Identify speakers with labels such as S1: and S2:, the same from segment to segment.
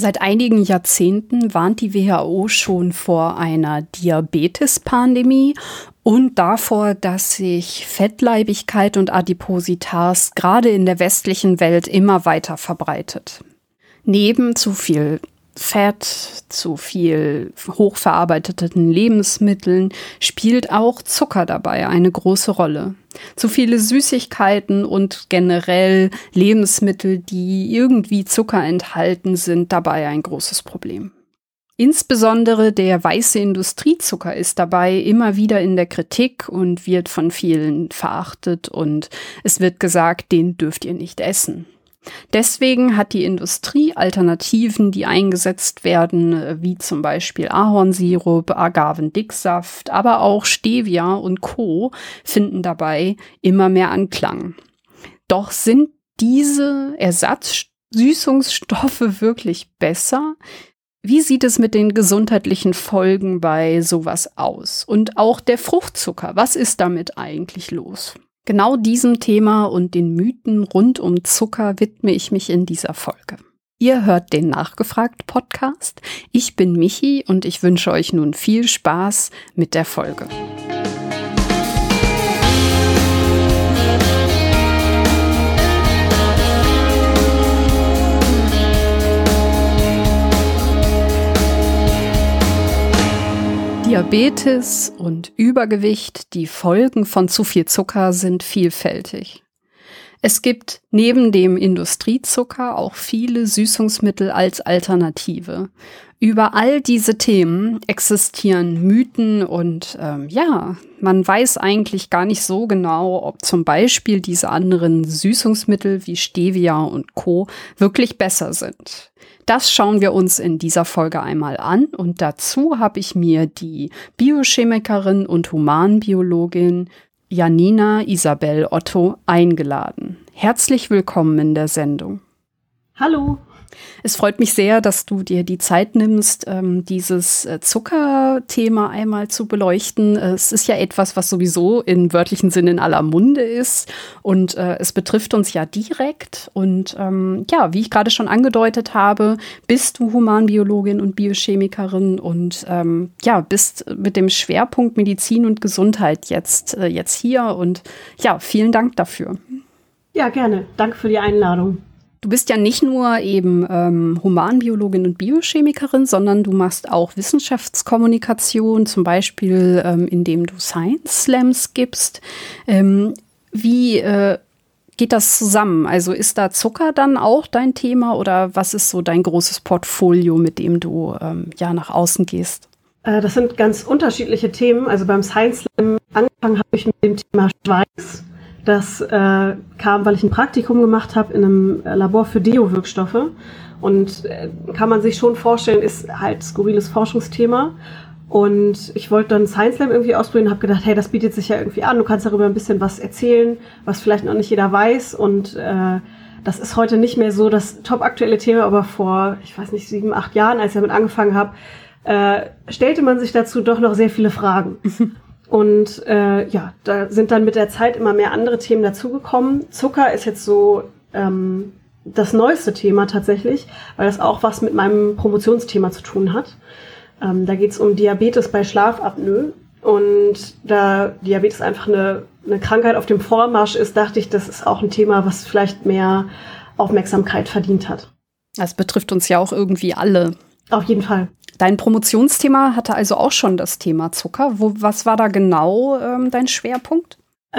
S1: Seit einigen Jahrzehnten warnt die WHO schon vor einer Diabetes-Pandemie und davor, dass sich Fettleibigkeit und Adipositas gerade in der westlichen Welt immer weiter verbreitet. Neben zu viel Fett, zu viel hochverarbeiteten Lebensmitteln spielt auch Zucker dabei eine große Rolle. Zu viele Süßigkeiten und generell Lebensmittel, die irgendwie Zucker enthalten, sind dabei ein großes Problem. Insbesondere der weiße Industriezucker ist dabei immer wieder in der Kritik und wird von vielen verachtet und es wird gesagt, den dürft ihr nicht essen. Deswegen hat die Industrie Alternativen, die eingesetzt werden, wie zum Beispiel Ahornsirup, Agavendicksaft, aber auch Stevia und Co. finden dabei immer mehr Anklang. Doch sind diese Ersatzsüßungsstoffe wirklich besser? Wie sieht es mit den gesundheitlichen Folgen bei sowas aus? Und auch der Fruchtzucker, was ist damit eigentlich los? Genau diesem Thema und den Mythen rund um Zucker widme ich mich in dieser Folge. Ihr hört den Nachgefragt-Podcast. Ich bin Michi und ich wünsche euch nun viel Spaß mit der Folge. Diabetes und Übergewicht, die Folgen von zu viel Zucker sind vielfältig. Es gibt neben dem Industriezucker auch viele Süßungsmittel als Alternative. Über all diese Themen existieren Mythen und man weiß eigentlich gar nicht so genau, ob zum Beispiel diese anderen Süßungsmittel wie Stevia und Co. wirklich besser sind. Das schauen wir uns in dieser Folge einmal an und dazu habe ich mir die Biochemikerin und Humanbiologin Janina Isabel Otto eingeladen. Herzlich willkommen in der Sendung.
S2: Hallo.
S1: Es freut mich sehr, dass du dir die Zeit nimmst, dieses Zuckerthema einmal zu beleuchten. Es ist ja etwas, was sowieso im wörtlichen Sinne in aller Munde ist und es betrifft uns ja direkt. Und wie ich gerade schon angedeutet habe, bist du Humanbiologin und Biochemikerin und bist mit dem Schwerpunkt Medizin und Gesundheit jetzt hier. Und ja, vielen Dank dafür.
S2: Ja, gerne. Danke für die Einladung.
S1: Du bist ja nicht nur eben Humanbiologin und Biochemikerin, sondern du machst auch Wissenschaftskommunikation, zum Beispiel indem du Science Slams gibst. Wie geht das zusammen? Also ist da Zucker dann auch dein Thema oder was ist so dein großes Portfolio, mit dem du nach außen gehst?
S2: Das sind ganz unterschiedliche Themen. Also beim Science Slam angefangen habe ich mit dem Thema Schweiß. Das kam, weil ich ein Praktikum gemacht habe in einem Labor für Deo-Wirkstoffe. Und kann man sich schon vorstellen, ist halt skurriles Forschungsthema. Und ich wollte dann Science Slam irgendwie ausprobieren und habe gedacht, hey, das bietet sich ja irgendwie an. Du kannst darüber ein bisschen was erzählen, was vielleicht noch nicht jeder weiß. Und das ist heute nicht mehr so das top-aktuelle Thema, aber vor, 7, 8 Jahren, als ich damit angefangen habe, stellte man sich dazu doch noch sehr viele Fragen. Und da sind dann mit der Zeit immer mehr andere Themen dazugekommen. Zucker ist jetzt so das neueste Thema tatsächlich, weil das auch was mit meinem Promotionsthema zu tun hat. Da geht es um Diabetes bei Schlafapnoe. Und da Diabetes einfach eine Krankheit auf dem Vormarsch ist, dachte ich, das ist auch ein Thema, was vielleicht mehr Aufmerksamkeit verdient hat.
S1: Das betrifft uns ja auch irgendwie alle.
S2: Auf jeden Fall.
S1: Dein Promotionsthema hatte also auch schon das Thema Zucker. Was war da genau dein Schwerpunkt?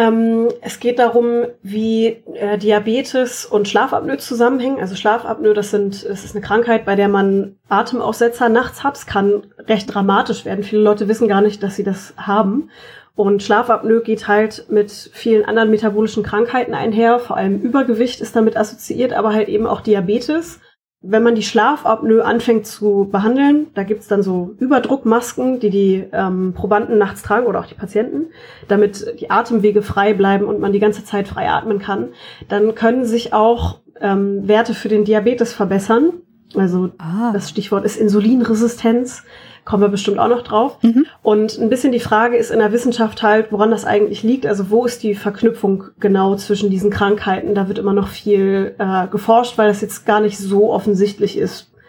S2: Es geht darum, wie Diabetes und Schlafapnoe zusammenhängen. Also Schlafapnoe, das ist eine Krankheit, bei der man Atemaussetzer nachts hat. Es kann recht dramatisch werden. Viele Leute wissen gar nicht, dass sie das haben. Und Schlafapnoe geht halt mit vielen anderen metabolischen Krankheiten einher. Vor allem Übergewicht ist damit assoziiert, aber halt eben auch Diabetes. Wenn man die Schlafapnoe anfängt zu behandeln, da gibt's dann so Überdruckmasken, die Probanden nachts tragen oder auch die Patienten, damit die Atemwege frei bleiben und man die ganze Zeit frei atmen kann. Dann können sich auch Werte für den Diabetes verbessern. Also das Stichwort ist Insulinresistenz. Kommen wir bestimmt auch noch drauf. Mhm. Und ein bisschen die Frage ist in der Wissenschaft halt, woran das eigentlich liegt. Also wo ist die Verknüpfung genau zwischen diesen Krankheiten? Da wird immer noch viel geforscht, weil das jetzt gar nicht so offensichtlich ist,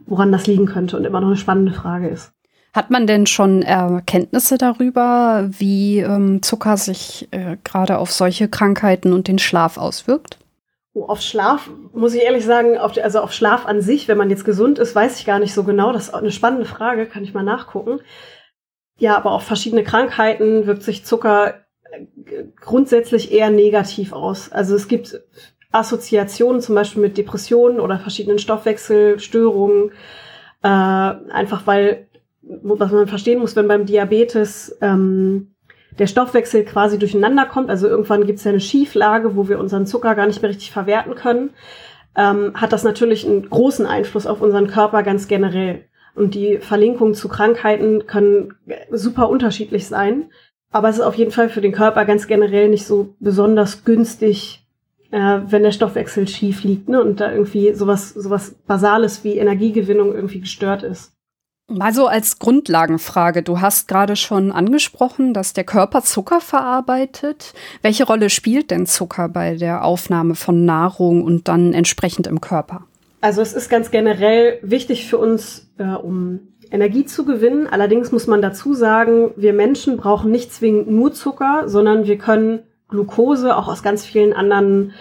S2: woran das liegen könnte und immer noch eine spannende Frage ist.
S1: Hat man denn schon Erkenntnisse darüber, wie Zucker sich gerade auf solche Krankheiten und den Schlaf auswirkt?
S2: Auf Schlaf, muss ich ehrlich sagen, auf Schlaf an sich, wenn man jetzt gesund ist, weiß ich gar nicht so genau. Das ist eine spannende Frage, kann ich mal nachgucken. Ja, aber auf verschiedene Krankheiten wirkt sich Zucker grundsätzlich eher negativ aus. Also es gibt Assoziationen zum Beispiel mit Depressionen oder verschiedenen Stoffwechselstörungen, einfach weil, was man verstehen muss, wenn beim Diabetes der Stoffwechsel quasi durcheinander kommt, also irgendwann gibt es ja eine Schieflage, wo wir unseren Zucker gar nicht mehr richtig verwerten können, hat das natürlich einen großen Einfluss auf unseren Körper ganz generell. Und die Verlinkungen zu Krankheiten können super unterschiedlich sein, aber es ist auf jeden Fall für den Körper ganz generell nicht so besonders günstig, wenn der Stoffwechsel schief liegt, ne, und da irgendwie sowas Basales wie Energiegewinnung irgendwie gestört ist.
S1: Mal so als Grundlagenfrage. Du hast gerade schon angesprochen, dass der Körper Zucker verarbeitet. Welche Rolle spielt denn Zucker bei der Aufnahme von Nahrung und dann entsprechend im Körper?
S2: Also es ist ganz generell wichtig für uns, um Energie zu gewinnen. Allerdings muss man dazu sagen, wir Menschen brauchen nicht zwingend nur Zucker, sondern wir können Glucose auch aus ganz vielen anderen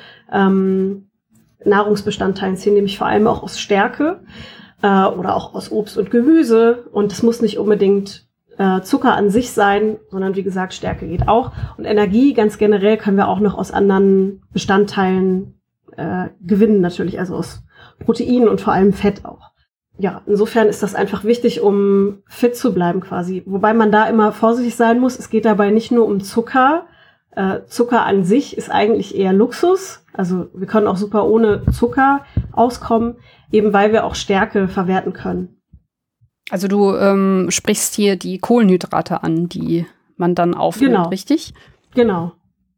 S2: Nahrungsbestandteilen ziehen, nämlich vor allem auch aus Stärke. Oder auch aus Obst und Gemüse. Und es muss nicht unbedingt Zucker an sich sein, sondern wie gesagt, Stärke geht auch. Und Energie ganz generell können wir auch noch aus anderen Bestandteilen gewinnen natürlich, also aus Proteinen und vor allem Fett auch. Ja, insofern ist das einfach wichtig, um fit zu bleiben quasi. Wobei man da immer vorsichtig sein muss. Es geht dabei nicht nur um Zucker. Zucker an sich ist eigentlich eher Luxus. Also wir können auch super ohne Zucker auskommen, eben weil wir auch Stärke verwerten können.
S1: Also du sprichst hier die Kohlenhydrate an, die man dann aufnimmt,
S2: genau.
S1: Richtig?
S2: Genau.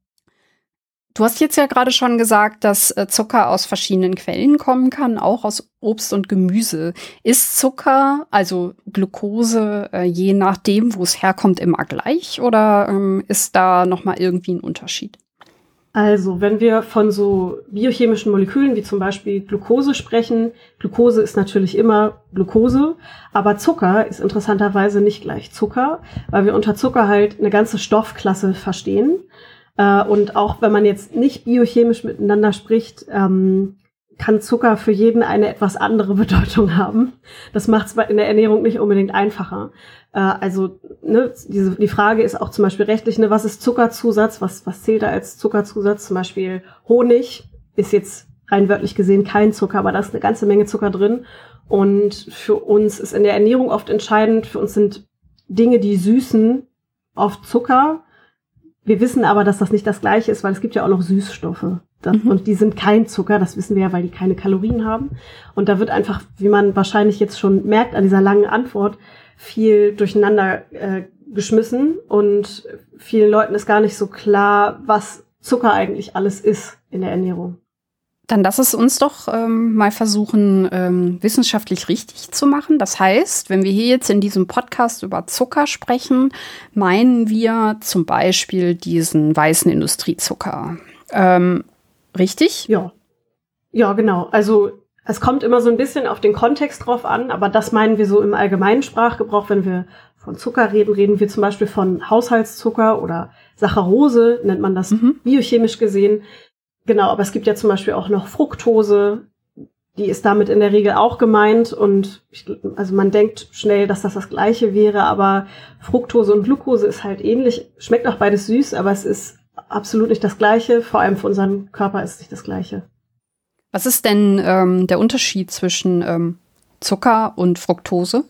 S1: Du hast jetzt ja gerade schon gesagt, dass Zucker aus verschiedenen Quellen kommen kann, auch aus Obst und Gemüse. Ist Zucker, also Glucose, je nachdem, wo es herkommt, immer gleich oder ist da nochmal irgendwie ein Unterschied?
S2: Also, wenn wir von so biochemischen Molekülen wie zum Beispiel Glucose sprechen, Glucose ist natürlich immer Glucose, aber Zucker ist interessanterweise nicht gleich Zucker, weil wir unter Zucker halt eine ganze Stoffklasse verstehen. Und auch wenn man jetzt nicht biochemisch miteinander spricht, kann Zucker für jeden eine etwas andere Bedeutung haben. Das macht es in der Ernährung nicht unbedingt einfacher. Also die Frage ist auch zum Beispiel rechtlich, ne, was ist Zuckerzusatz, was zählt da als Zuckerzusatz? Zum Beispiel Honig ist jetzt rein wörtlich gesehen kein Zucker, aber da ist eine ganze Menge Zucker drin. Und für uns ist in der Ernährung oft entscheidend, für uns sind Dinge, die süßen, oft Zucker. Wir wissen aber, dass das nicht das Gleiche ist, weil es gibt ja auch noch Süßstoffe. Und die sind kein Zucker, das wissen wir ja, weil die keine Kalorien haben. Und da wird einfach, wie man wahrscheinlich jetzt schon merkt an dieser langen Antwort, viel durcheinander geschmissen. Und vielen Leuten ist gar nicht so klar, was Zucker eigentlich alles ist in der Ernährung.
S1: Dann lass es uns doch mal versuchen, wissenschaftlich richtig zu machen. Das heißt, wenn wir hier jetzt in diesem Podcast über Zucker sprechen, meinen wir zum Beispiel diesen weißen Industriezucker. Richtig?
S2: Ja. Ja, genau. Also es kommt immer so ein bisschen auf den Kontext drauf an, aber das meinen wir so im allgemeinen Sprachgebrauch. Wenn wir von Zucker reden, reden wir zum Beispiel von Haushaltszucker oder Saccharose, nennt man das biochemisch gesehen. Genau, aber es gibt ja zum Beispiel auch noch Fructose, die ist damit in der Regel auch gemeint und also man denkt schnell, dass das Gleiche wäre, aber Fructose und Glucose ist halt ähnlich, schmeckt auch beides süß, aber es ist absolut nicht das Gleiche, vor allem für unseren Körper ist es nicht das Gleiche.
S1: Was ist denn der Unterschied zwischen Zucker und Fructose?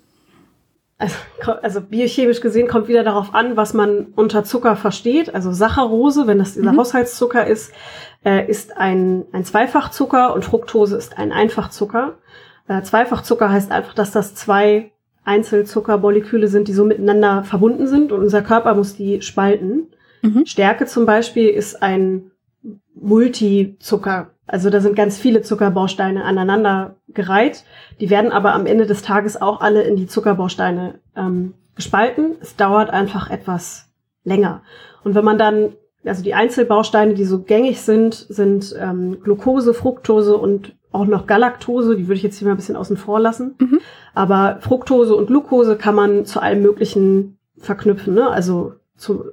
S2: Also biochemisch gesehen kommt wieder darauf an, was man unter Zucker versteht. Also Saccharose, wenn das dieser Haushaltszucker ist ein Zweifachzucker und Fructose ist ein Einfachzucker. Zweifachzucker heißt einfach, dass das zwei Einzelzuckermoleküle sind, die so miteinander verbunden sind und unser Körper muss die spalten. Stärke zum Beispiel ist ein Multizucker. Also da sind ganz viele Zuckerbausteine aneinander gereiht. Die werden aber am Ende des Tages auch alle in die Zuckerbausteine gespalten. Es dauert einfach etwas länger. Und wenn man dann, also die Einzelbausteine, die so gängig sind Glucose, Fructose und auch noch Galaktose, die würde ich jetzt hier mal ein bisschen außen vor lassen. Aber Fructose und Glucose kann man zu allem Möglichen verknüpfen, ne? Also zu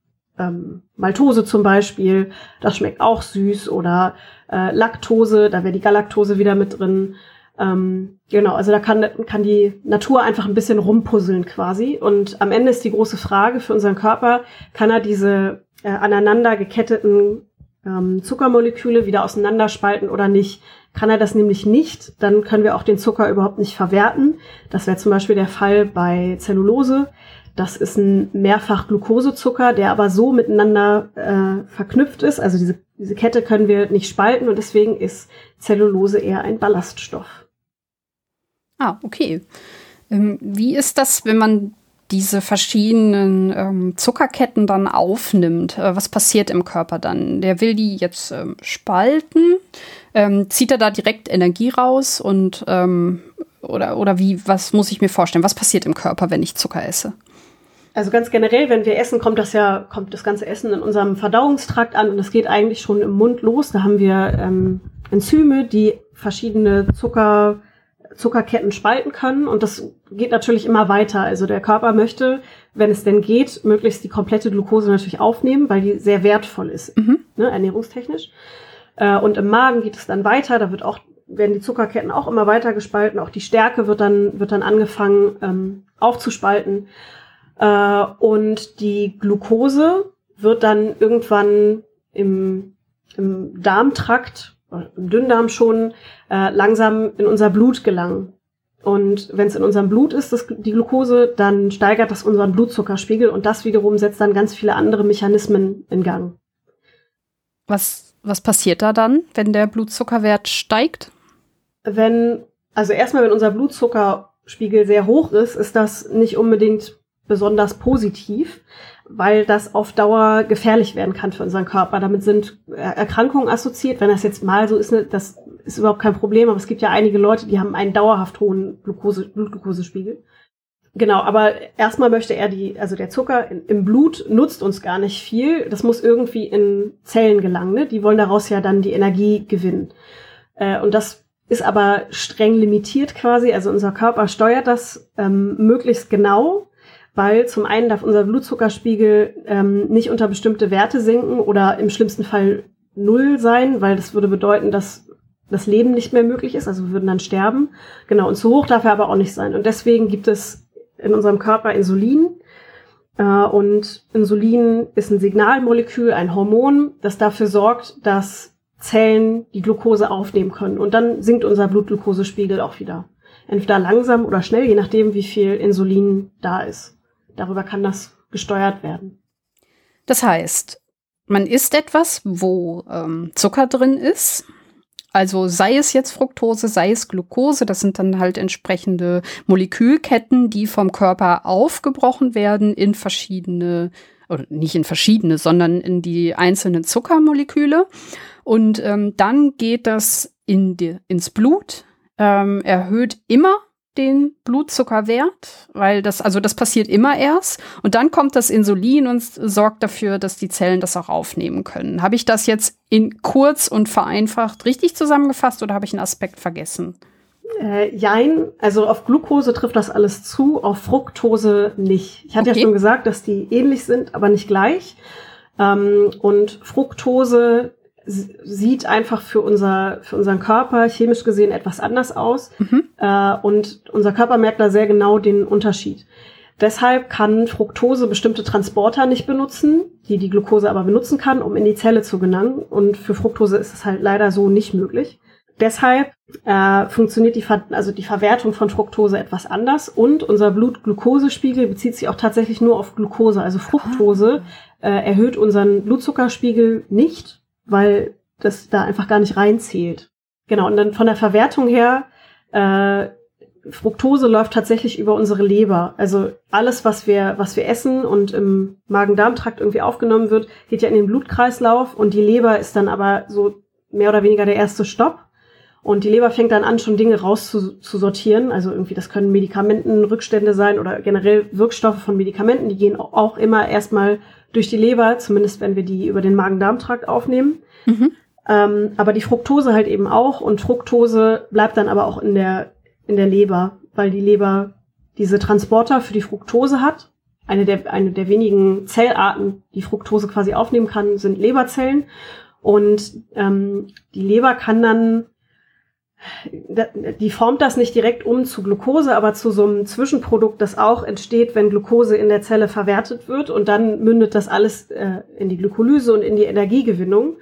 S2: Maltose zum Beispiel, das schmeckt auch süß, oder Laktose, da wäre die Galaktose wieder mit drin. Genau, also da kann die Natur einfach ein bisschen rumpuzzeln quasi. Und am Ende ist die große Frage für unseren Körper, kann er diese aneinander geketteten Zuckermoleküle wieder auseinanderspalten oder nicht? Kann er das nämlich nicht, dann können wir auch den Zucker überhaupt nicht verwerten. Das wäre zum Beispiel der Fall bei Zellulose. Das ist ein Mehrfach-Glukosezucker, der aber so miteinander verknüpft ist. Also diese Kette können wir nicht spalten und deswegen ist Zellulose eher ein Ballaststoff.
S1: Ah, okay. Wie ist das, wenn man diese verschiedenen Zuckerketten dann aufnimmt? Was passiert im Körper dann? Der will die jetzt spalten. Zieht er da direkt Energie raus und oder wie, was muss ich mir vorstellen? Was passiert im Körper, wenn ich Zucker esse?
S2: Also ganz generell, wenn wir essen, kommt das ganze Essen in unserem Verdauungstrakt an und das geht eigentlich schon im Mund los. Da haben wir Enzyme, die verschiedene Zuckerketten spalten können und das geht natürlich immer weiter. Also der Körper möchte, wenn es denn geht, möglichst die komplette Glucose natürlich aufnehmen, weil die sehr wertvoll ist, ne, ernährungstechnisch. Und im Magen geht es dann weiter, werden die Zuckerketten auch immer weiter gespalten, auch die Stärke wird dann angefangen aufzuspalten. Und die Glucose wird dann irgendwann im Darmtrakt, im Dünndarm schon, langsam in unser Blut gelangen. Und wenn es in unserem Blut ist, die Glucose, dann steigert das unseren Blutzuckerspiegel und das wiederum setzt dann ganz viele andere Mechanismen in Gang.
S1: Was passiert da dann, wenn der Blutzuckerwert steigt?
S2: Wenn unser Blutzuckerspiegel sehr hoch ist, ist das nicht unbedingt besonders positiv, weil das auf Dauer gefährlich werden kann für unseren Körper. Damit sind Erkrankungen assoziiert. Wenn das jetzt mal so ist, das ist überhaupt kein Problem, aber es gibt ja einige Leute, die haben einen dauerhaft hohen Blutglukosespiegel. Genau, aber erstmal möchte der Zucker im Blut nutzt uns gar nicht viel. Das muss irgendwie in Zellen gelangen, ne? Die wollen daraus ja dann die Energie gewinnen. Und das ist aber streng limitiert quasi. Also unser Körper steuert das möglichst genau, weil zum einen darf unser Blutzuckerspiegel nicht unter bestimmte Werte sinken oder im schlimmsten Fall 0 sein, weil das würde bedeuten, dass das Leben nicht mehr möglich ist, also wir würden dann sterben. Genau, und zu hoch darf er aber auch nicht sein. Und deswegen gibt es in unserem Körper Insulin. Und Insulin ist ein Signalmolekül, ein Hormon, das dafür sorgt, dass Zellen die Glucose aufnehmen können. Und dann sinkt unser Blutglukosespiegel auch wieder. Entweder langsam oder schnell, je nachdem, wie viel Insulin da ist. Darüber kann das gesteuert werden.
S1: Das heißt, man isst etwas, wo Zucker drin ist. Also sei es jetzt Fructose, sei es Glucose, das sind dann halt entsprechende Molekülketten, die vom Körper aufgebrochen werden in verschiedene, oder nicht in verschiedene, sondern in die einzelnen Zuckermoleküle. Und dann geht das ins Blut, erhöht immer den Blutzuckerwert, weil das passiert immer erst. Und dann kommt das Insulin und sorgt dafür, dass die Zellen das auch aufnehmen können. Habe ich das jetzt in kurz und vereinfacht richtig zusammengefasst oder habe ich einen Aspekt vergessen?
S2: Jein, also auf Glucose trifft das alles zu, auf Fructose nicht. Ich hatte ja schon gesagt, dass die ähnlich sind, aber nicht gleich. Und Fructose sieht einfach für unseren Körper chemisch gesehen etwas anders aus. Und unser Körper merkt da sehr genau den Unterschied. Deshalb kann Fructose bestimmte Transporter nicht benutzen, die Glucose aber benutzen kann, um in die Zelle zu gelangen. Und für Fructose ist es halt leider so nicht möglich. Deshalb funktioniert die Verwertung von Fructose etwas anders. Und unser Blutglukosespiegel bezieht sich auch tatsächlich nur auf Glucose. Also Fructose erhöht unseren Blutzuckerspiegel nicht, weil das da einfach gar nicht reinzählt. Genau, und dann von der Verwertung her, Fructose läuft tatsächlich über unsere Leber. Also alles, was wir essen und im Magen-Darm-Trakt irgendwie aufgenommen wird, geht ja in den Blutkreislauf und die Leber ist dann aber so mehr oder weniger der erste Stopp. Und die Leber fängt dann an, schon Dinge rauszusortieren. Also irgendwie, das können Medikamentenrückstände sein oder generell Wirkstoffe von Medikamenten. Die gehen auch immer erstmal durch die Leber, zumindest wenn wir die über den Magen-Darm-Trakt aufnehmen. Aber die Fructose halt eben auch. Und Fructose bleibt dann aber auch in der Leber, weil die Leber diese Transporter für die Fructose hat. Eine der wenigen Zellarten, die Fructose quasi aufnehmen kann, sind Leberzellen. Und die Leber kann dann, die formt das nicht direkt um zu Glucose, aber zu so einem Zwischenprodukt, das auch entsteht, wenn Glucose in der Zelle verwertet wird. Und dann mündet das alles in die Glykolyse und in die Energiegewinnung.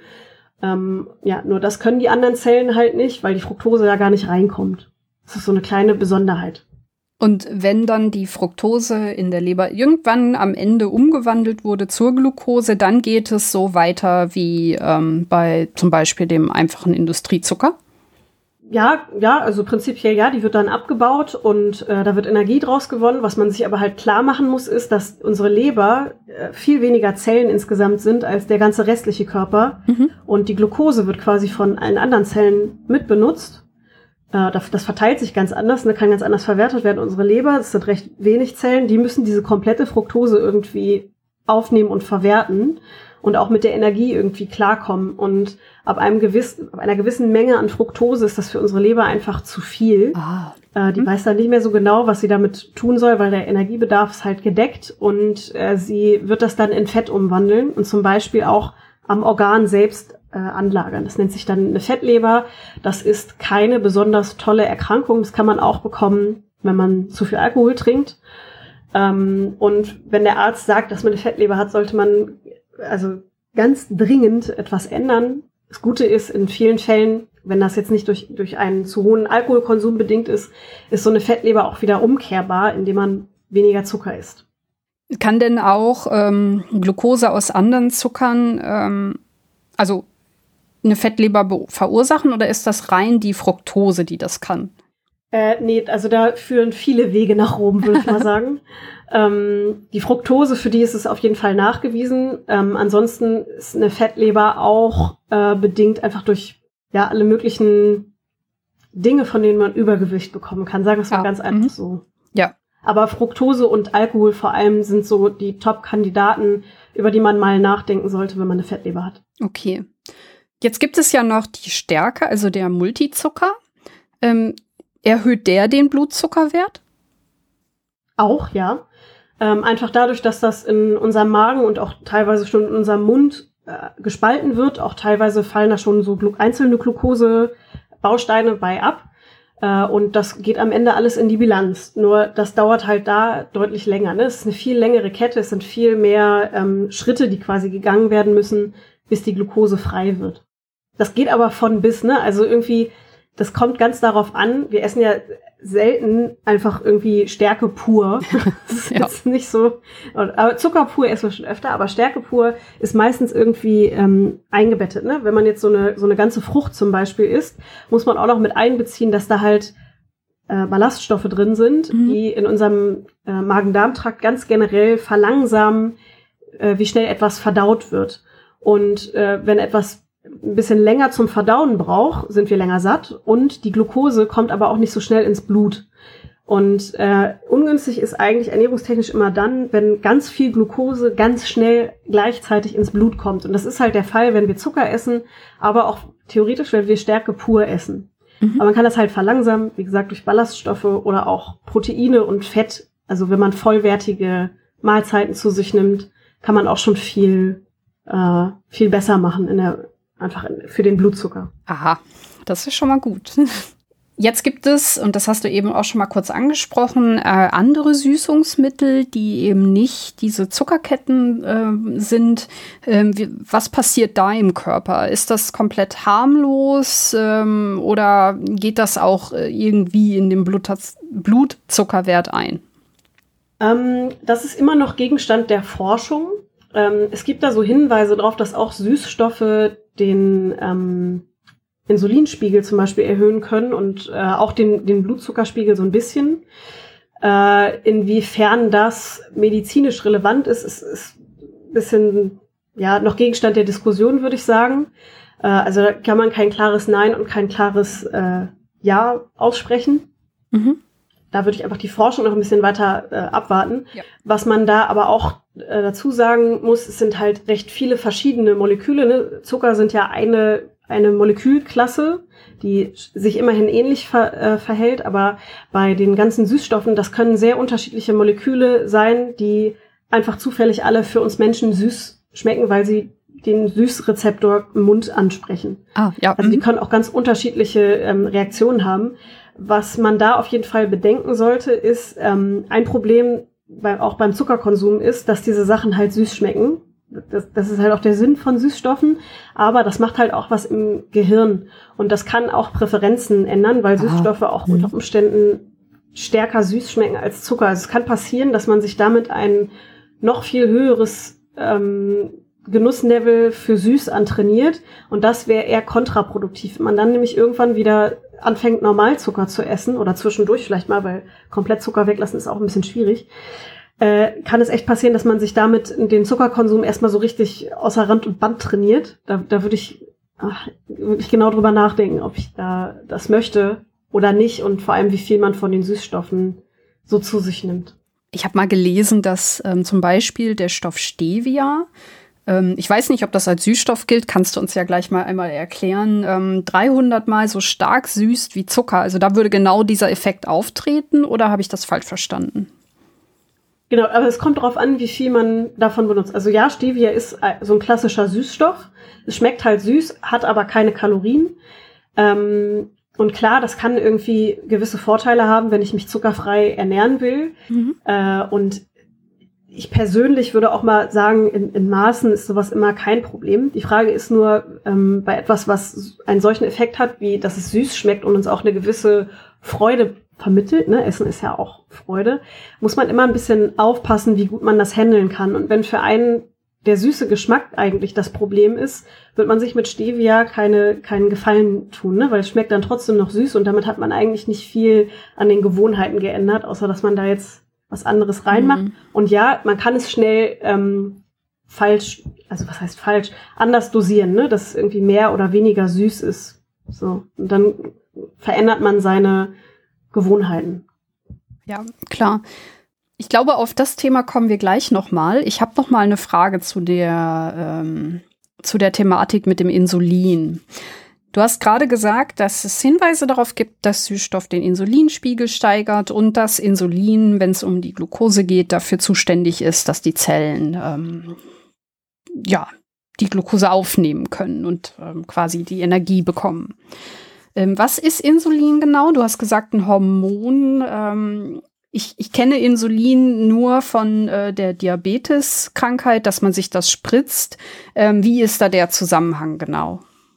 S2: Nur das können die anderen Zellen halt nicht, weil die Fructose da gar nicht reinkommt. Das ist so eine kleine Besonderheit.
S1: Und wenn dann die Fructose in der Leber irgendwann am Ende umgewandelt wurde zur Glucose, dann geht es so weiter wie bei zum Beispiel dem einfachen Industriezucker?
S2: Ja, also prinzipiell ja, die wird dann abgebaut und da wird Energie draus gewonnen. Was man sich aber halt klar machen muss, ist, dass unsere Leber viel weniger Zellen insgesamt sind als der ganze restliche Körper. Und die Glucose wird quasi von allen anderen Zellen mitbenutzt. Das verteilt sich ganz anders, kann ganz anders verwertet werden. Unsere Leber, das sind recht wenig Zellen, die müssen diese komplette Fructose irgendwie aufnehmen und verwerten und auch mit der Energie irgendwie klarkommen. Und ab einer gewissen Menge an Fructose ist das für unsere Leber einfach zu viel. Die weiß dann nicht mehr so genau, was sie damit tun soll, weil der Energiebedarf ist halt gedeckt und sie wird das dann in Fett umwandeln und zum Beispiel auch am Organ selbst anlagern. Das nennt sich dann eine Fettleber. Das ist keine besonders tolle Erkrankung. Das kann man auch bekommen, wenn man zu viel Alkohol trinkt. Und wenn der Arzt sagt, dass man eine Fettleber hat, sollte man also ganz dringend etwas ändern. Das Gute ist, in vielen Fällen, wenn das jetzt nicht durch einen zu hohen Alkoholkonsum bedingt ist so eine Fettleber auch wieder umkehrbar, indem man weniger Zucker isst.
S1: Kann denn auch Glucose aus anderen Zuckern, also eine Fettleber verursachen oder ist das rein die Fructose, die das kann?
S2: Nee, also da führen viele Wege nach Rom, würde ich mal sagen. Die Fructose, für die ist es auf jeden Fall nachgewiesen. Ansonsten ist eine Fettleber auch bedingt einfach durch alle möglichen Dinge, von denen man Übergewicht bekommen kann. Sagen wir es mal ganz einfach so.
S1: Ja.
S2: Aber Fructose und Alkohol vor allem sind so die Top-Kandidaten, über die man mal nachdenken sollte, wenn man eine Fettleber hat.
S1: Okay. Jetzt gibt es ja noch die Stärke, also der Multizucker. Erhöht der den Blutzuckerwert?
S2: Auch, ja. Einfach dadurch, dass das in unserem Magen und auch teilweise schon in unserem Mund gespalten wird. Auch teilweise fallen da schon so einzelne Glucose-Bausteine bei ab. Und das geht am Ende alles in die Bilanz. Nur das dauert halt da deutlich länger. Ne? Es ist eine viel längere Kette. Es sind viel mehr Schritte, die quasi gegangen werden müssen, bis die Glucose frei wird. Das geht aber von bis, ne? Also irgendwie, das kommt ganz darauf an. Wir essen ja selten einfach irgendwie Stärke pur. Das ist jetzt nicht so. Aber Zucker pur essen wir schon öfter, aber Stärke pur ist meistens irgendwie eingebettet. Ne? Wenn man jetzt so eine ganze Frucht zum Beispiel isst, muss man auch noch mit einbeziehen, dass da halt Ballaststoffe drin sind, die in unserem Magen-Darm-Trakt ganz generell verlangsamen, wie schnell etwas verdaut wird. Und wenn etwas ein bisschen länger zum Verdauen braucht, sind wir länger satt und die Glucose kommt aber auch nicht so schnell ins Blut. Und ungünstig ist eigentlich ernährungstechnisch immer dann, wenn ganz viel Glucose ganz schnell gleichzeitig ins Blut kommt. Und das ist halt der Fall, wenn wir Zucker essen, aber auch theoretisch, wenn wir Stärke pur essen. Aber man kann das halt verlangsamen, wie gesagt, durch Ballaststoffe oder auch Proteine und Fett. Also wenn man vollwertige Mahlzeiten zu sich nimmt, kann man auch schon viel besser machen einfach für den Blutzucker.
S1: Aha, das ist schon mal gut. Jetzt gibt es, und das hast du eben auch schon mal kurz angesprochen, andere Süßungsmittel, die eben nicht diese Zuckerketten sind. Was passiert da im Körper? Ist das komplett harmlos oder geht das auch irgendwie in den Blutzuckerwert ein?
S2: Das ist immer noch Gegenstand der Forschung. Es gibt da so Hinweise drauf, dass auch Süßstoffe den Insulinspiegel zum Beispiel erhöhen können und auch den Blutzuckerspiegel so ein bisschen. Inwiefern das medizinisch relevant ist ein bisschen noch Gegenstand der Diskussion, würde ich sagen. Also da kann man kein klares Nein und kein klares Ja aussprechen. Da würde ich einfach die Forschung noch ein bisschen weiter abwarten. Ja. Was man da aber auch dazu sagen muss, es sind halt recht viele verschiedene Moleküle. Ne? Zucker sind ja eine eine Molekülklasse, die sich immerhin ähnlich verhält, aber bei den ganzen Süßstoffen, das können sehr unterschiedliche Moleküle sein, die einfach zufällig alle für uns Menschen süß schmecken, weil sie den Süßrezeptor im Mund ansprechen.
S1: Ja.
S2: Also die können auch ganz unterschiedliche Reaktionen haben. Was man da auf jeden Fall bedenken sollte, ist ein Problem auch beim Zuckerkonsum ist, dass diese Sachen halt süß schmecken. Das ist halt auch der Sinn von Süßstoffen, aber das macht halt auch was im Gehirn. Und das kann auch Präferenzen ändern, weil Süßstoffe auch unter Umständen stärker süß schmecken als Zucker. Also es kann passieren, dass man sich damit ein noch viel höheres Genusslevel für süß antrainiert. Und das wäre eher kontraproduktiv. Wenn man dann nämlich irgendwann wieder anfängt, Normalzucker zu essen oder zwischendurch vielleicht mal, weil komplett Zucker weglassen ist auch ein bisschen schwierig, kann es echt passieren, dass man sich damit den Zuckerkonsum erstmal so richtig außer Rand und Band trainiert. Da würde ich wirklich genau drüber nachdenken, ob ich da das möchte oder nicht und vor allem, wie viel man von den Süßstoffen so zu sich nimmt.
S1: Ich habe mal gelesen, dass zum Beispiel der Stoff Stevia, ich weiß nicht, ob das als Süßstoff gilt, kannst du uns ja gleich mal einmal erklären, 300 Mal so stark süßt wie Zucker. Also da würde genau dieser Effekt auftreten, oder habe ich das falsch verstanden?
S2: Genau, aber es kommt darauf an, wie viel man davon benutzt. Also ja, Stevia ist so ein klassischer Süßstoff. Es schmeckt halt süß, hat aber keine Kalorien. Und klar, das kann irgendwie gewisse Vorteile haben, wenn ich mich zuckerfrei ernähren will. Und ich persönlich würde auch mal sagen, in Maßen ist sowas immer kein Problem. Die Frage ist nur, bei etwas, was einen solchen Effekt hat, wie dass es süß schmeckt und uns auch eine gewisse Freude vermittelt, ne? Essen ist ja auch Freude, muss man immer ein bisschen aufpassen, wie gut man das handeln kann. Und wenn für einen der süße Geschmack eigentlich das Problem ist, wird man sich mit Stevia keinen Gefallen tun, ne? Weil es schmeckt dann trotzdem noch süß und damit hat man eigentlich nicht viel an den Gewohnheiten geändert, außer dass man da jetzt was anderes reinmacht. Und ja, man kann es schnell anders dosieren, ne? Dass es irgendwie mehr oder weniger süß ist. So. Und dann verändert man seine Gewohnheiten.
S1: Ja, klar. Ich glaube, auf das Thema kommen wir gleich nochmal. Ich habe nochmal eine Frage zu der Thematik mit dem Insulin. Du hast gerade gesagt, dass es Hinweise darauf gibt, dass Süßstoff den Insulinspiegel steigert und dass Insulin, wenn es um die Glucose geht, dafür zuständig ist, dass die Zellen die Glucose aufnehmen können und quasi die Energie bekommen. Was ist Insulin genau? Du hast gesagt, ein Hormon. Ich kenne Insulin nur von der Diabeteskrankheit, dass man sich das spritzt. Wie ist da der Zusammenhang genau?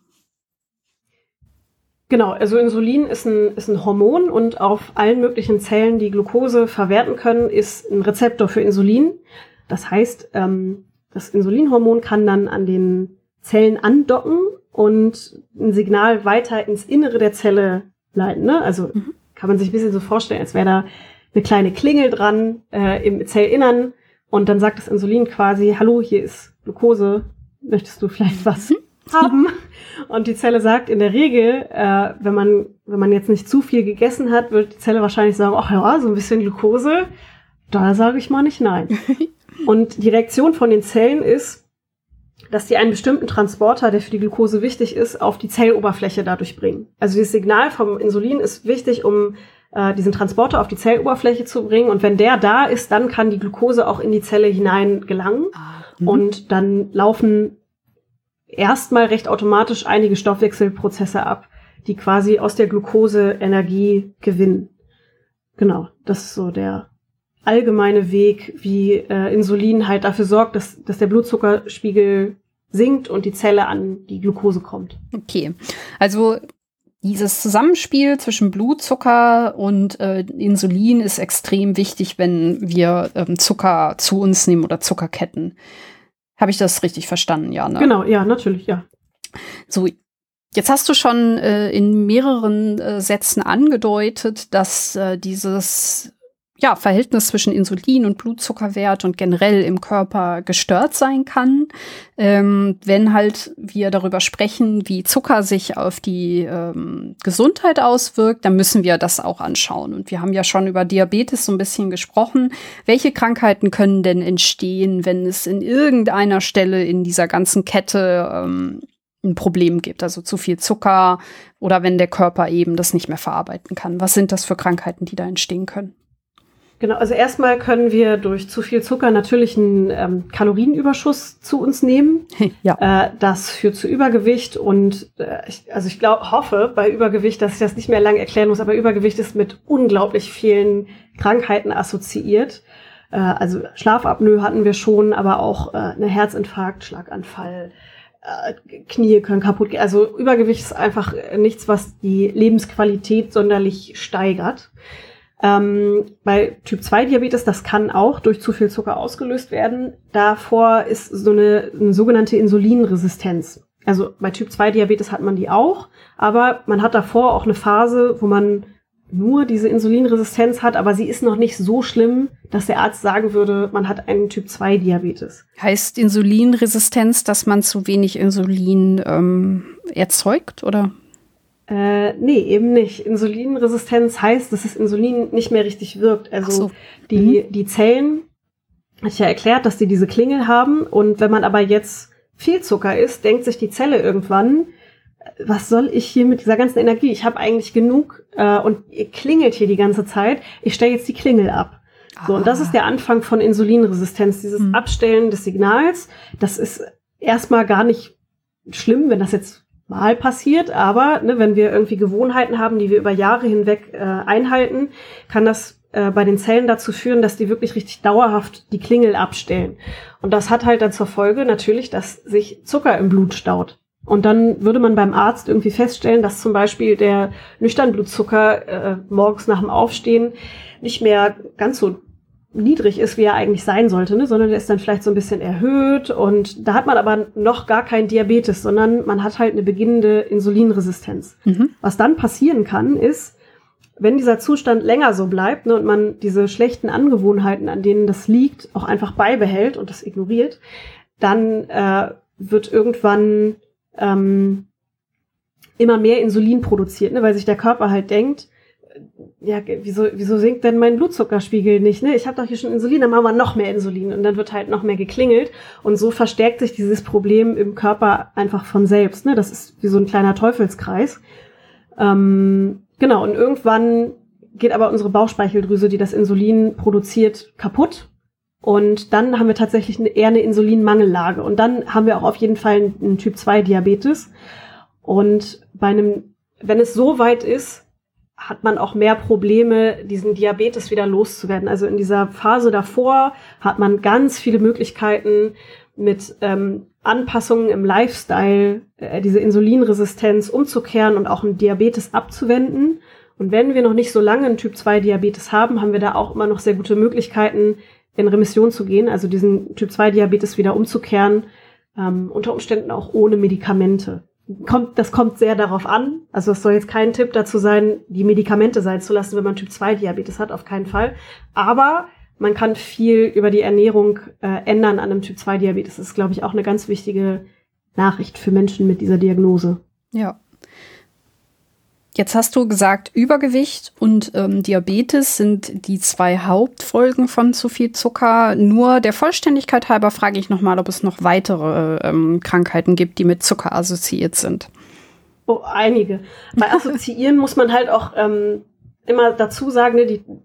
S2: Genau, also Insulin ist ein Hormon und auf allen möglichen Zellen, die Glucose verwerten können, ist ein Rezeptor für Insulin. Das heißt, das Insulinhormon kann dann an den Zellen andocken und ein Signal weiter ins Innere der Zelle leiten. Ne? Also kann man sich ein bisschen so vorstellen, als wäre da eine kleine Klingel dran im Zellinnern und dann sagt das Insulin quasi, hallo, hier ist Glucose, möchtest du vielleicht was haben? Und die Zelle sagt in der Regel, wenn man jetzt nicht zu viel gegessen hat, wird die Zelle wahrscheinlich sagen, ach ja, so ein bisschen Glucose, da sage ich mal nicht nein. Und die Reaktion von den Zellen ist, dass die einen bestimmten Transporter, der für die Glucose wichtig ist, auf die Zelloberfläche dadurch bringen. Also das Signal vom Insulin ist wichtig, um diesen Transporter auf die Zelloberfläche zu bringen. Und wenn der da ist, dann kann die Glucose auch in die Zelle hinein gelangen. Und dann laufen erstmal recht automatisch einige Stoffwechselprozesse ab, die quasi aus der Glucose Energie gewinnen. Genau, das ist so der allgemeine Weg, wie Insulin halt dafür sorgt, dass der Blutzuckerspiegel sinkt und die Zelle an die Glucose kommt.
S1: Okay, also dieses Zusammenspiel zwischen Blutzucker und Insulin ist extrem wichtig, wenn wir Zucker zu uns nehmen oder Zuckerketten. Habe ich das richtig verstanden, ja? Ne?
S2: Genau, ja, natürlich, ja.
S1: So, jetzt hast du schon in mehreren Sätzen angedeutet, dass dieses Verhältnis zwischen Insulin und Blutzuckerwert und generell im Körper gestört sein kann. Wenn halt wir darüber sprechen, wie Zucker sich auf die Gesundheit auswirkt, dann müssen wir das auch anschauen. Und wir haben ja schon über Diabetes so ein bisschen gesprochen. Welche Krankheiten können denn entstehen, wenn es in irgendeiner Stelle in dieser ganzen Kette ein Problem gibt, also zu viel Zucker oder wenn der Körper eben das nicht mehr verarbeiten kann. Was sind das für Krankheiten, die da entstehen können?
S2: Genau, also erstmal können wir durch zu viel Zucker natürlich einen Kalorienüberschuss zu uns nehmen. Ja. Das führt zu Übergewicht und ich hoffe bei Übergewicht, dass ich das nicht mehr lange erklären muss, aber Übergewicht ist mit unglaublich vielen Krankheiten assoziiert. Also Schlafapnoe hatten wir schon, aber auch eine Herzinfarkt, Schlaganfall, Knie können kaputt gehen. Also Übergewicht ist einfach nichts, was die Lebensqualität sonderlich steigert. Bei Typ-2-Diabetes, das kann auch durch zu viel Zucker ausgelöst werden. Davor ist so eine sogenannte Insulinresistenz. Also bei Typ-2-Diabetes hat man die auch, aber man hat davor auch eine Phase, wo man nur diese Insulinresistenz hat, aber sie ist noch nicht so schlimm, dass der Arzt sagen würde, man hat einen Typ-2-Diabetes.
S1: Heißt Insulinresistenz, dass man zu wenig Insulin erzeugt, oder?
S2: Nee, eben nicht. Insulinresistenz heißt, dass das Insulin nicht mehr richtig wirkt. Also die Zellen, hatte ich ja erklärt, dass die diese Klingel haben. Und wenn man aber jetzt viel Zucker isst, denkt sich die Zelle irgendwann, was soll ich hier mit dieser ganzen Energie? Ich habe eigentlich genug und ihr klingelt hier die ganze Zeit. Ich stelle jetzt die Klingel ab. So, und das ist der Anfang von Insulinresistenz, dieses Abstellen des Signals. Das ist erstmal gar nicht schlimm, wenn das jetzt mal passiert, aber wenn wir irgendwie Gewohnheiten haben, die wir über Jahre hinweg einhalten, kann das bei den Zellen dazu führen, dass die wirklich richtig dauerhaft die Klingel abstellen. Und das hat halt dann zur Folge natürlich, dass sich Zucker im Blut staut. Und dann würde man beim Arzt irgendwie feststellen, dass zum Beispiel der Nüchternblutzucker morgens nach dem Aufstehen nicht mehr ganz so niedrig ist, wie er eigentlich sein sollte, sondern der ist dann vielleicht so ein bisschen erhöht und da hat man aber noch gar keinen Diabetes, sondern man hat halt eine beginnende Insulinresistenz. Was dann passieren kann, ist, wenn dieser Zustand länger so bleibt und man diese schlechten Angewohnheiten, an denen das liegt, auch einfach beibehält und das ignoriert, dann wird irgendwann immer mehr Insulin produziert, weil sich der Körper halt denkt, ja, wieso sinkt denn mein Blutzuckerspiegel nicht? Ich habe doch hier schon Insulin, dann machen wir noch mehr Insulin und dann wird halt noch mehr geklingelt und so verstärkt sich dieses Problem im Körper einfach von selbst. Das ist wie so ein kleiner Teufelskreis. Genau, und irgendwann geht aber unsere Bauchspeicheldrüse, die das Insulin produziert, kaputt und dann haben wir tatsächlich eher eine Insulinmangellage und dann haben wir auch auf jeden Fall einen Typ-2-Diabetes und wenn es so weit ist, hat man auch mehr Probleme, diesen Diabetes wieder loszuwerden. Also in dieser Phase davor hat man ganz viele Möglichkeiten mit Anpassungen im Lifestyle, diese Insulinresistenz umzukehren und auch einen Diabetes abzuwenden. Und wenn wir noch nicht so lange einen Typ-2-Diabetes haben, haben wir da auch immer noch sehr gute Möglichkeiten, in Remission zu gehen, also diesen Typ-2-Diabetes wieder umzukehren, unter Umständen auch ohne Medikamente. Das kommt sehr darauf an. Also es soll jetzt kein Tipp dazu sein, die Medikamente sein zu lassen, wenn man Typ-2-Diabetes hat, auf keinen Fall. Aber man kann viel über die Ernährung ändern an einem Typ-2-Diabetes. Das ist, glaube ich, auch eine ganz wichtige Nachricht für Menschen mit dieser Diagnose.
S1: Ja. Jetzt hast du gesagt, Übergewicht und Diabetes sind die 2 Hauptfolgen von zu viel Zucker. Nur der Vollständigkeit halber frage ich nochmal, ob es noch weitere Krankheiten gibt, die mit Zucker assoziiert sind.
S2: Oh, einige. Bei Assoziieren muss man halt auch immer dazu sagen,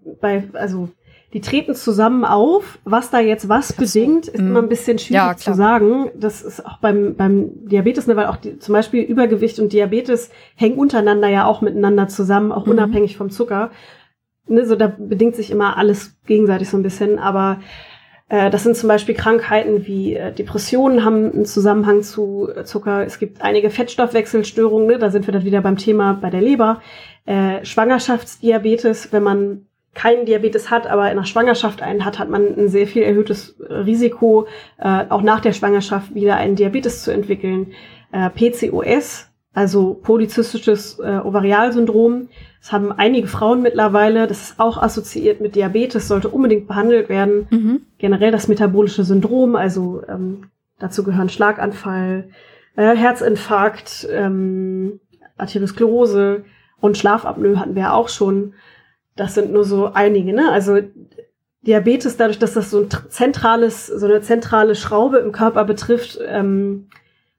S2: die treten zusammen auf. Was da jetzt was bedingt, ist immer ein bisschen schwierig zu sagen. Das ist auch beim Diabetes, weil auch zum Beispiel Übergewicht und Diabetes hängen untereinander ja auch miteinander zusammen, auch unabhängig vom Zucker. So, da bedingt sich immer alles gegenseitig so ein bisschen. Aber das sind zum Beispiel Krankheiten wie Depressionen haben einen Zusammenhang zu Zucker. Es gibt einige Fettstoffwechselstörungen, da sind wir dann wieder beim Thema bei der Leber. Schwangerschaftsdiabetes, wenn man keinen Diabetes hat, aber in der Schwangerschaft einen hat man ein sehr viel erhöhtes Risiko, auch nach der Schwangerschaft wieder einen Diabetes zu entwickeln. PCOS, also polyzystisches Ovarialsyndrom, das haben einige Frauen mittlerweile, das ist auch assoziiert mit Diabetes, sollte unbedingt behandelt werden. Generell das metabolische Syndrom, also dazu gehören Schlaganfall, Herzinfarkt, Arteriosklerose und Schlafapnoe hatten wir auch schon. Das sind nur so einige, Also Diabetes, dadurch, dass das so eine zentrale Schraube im Körper betrifft,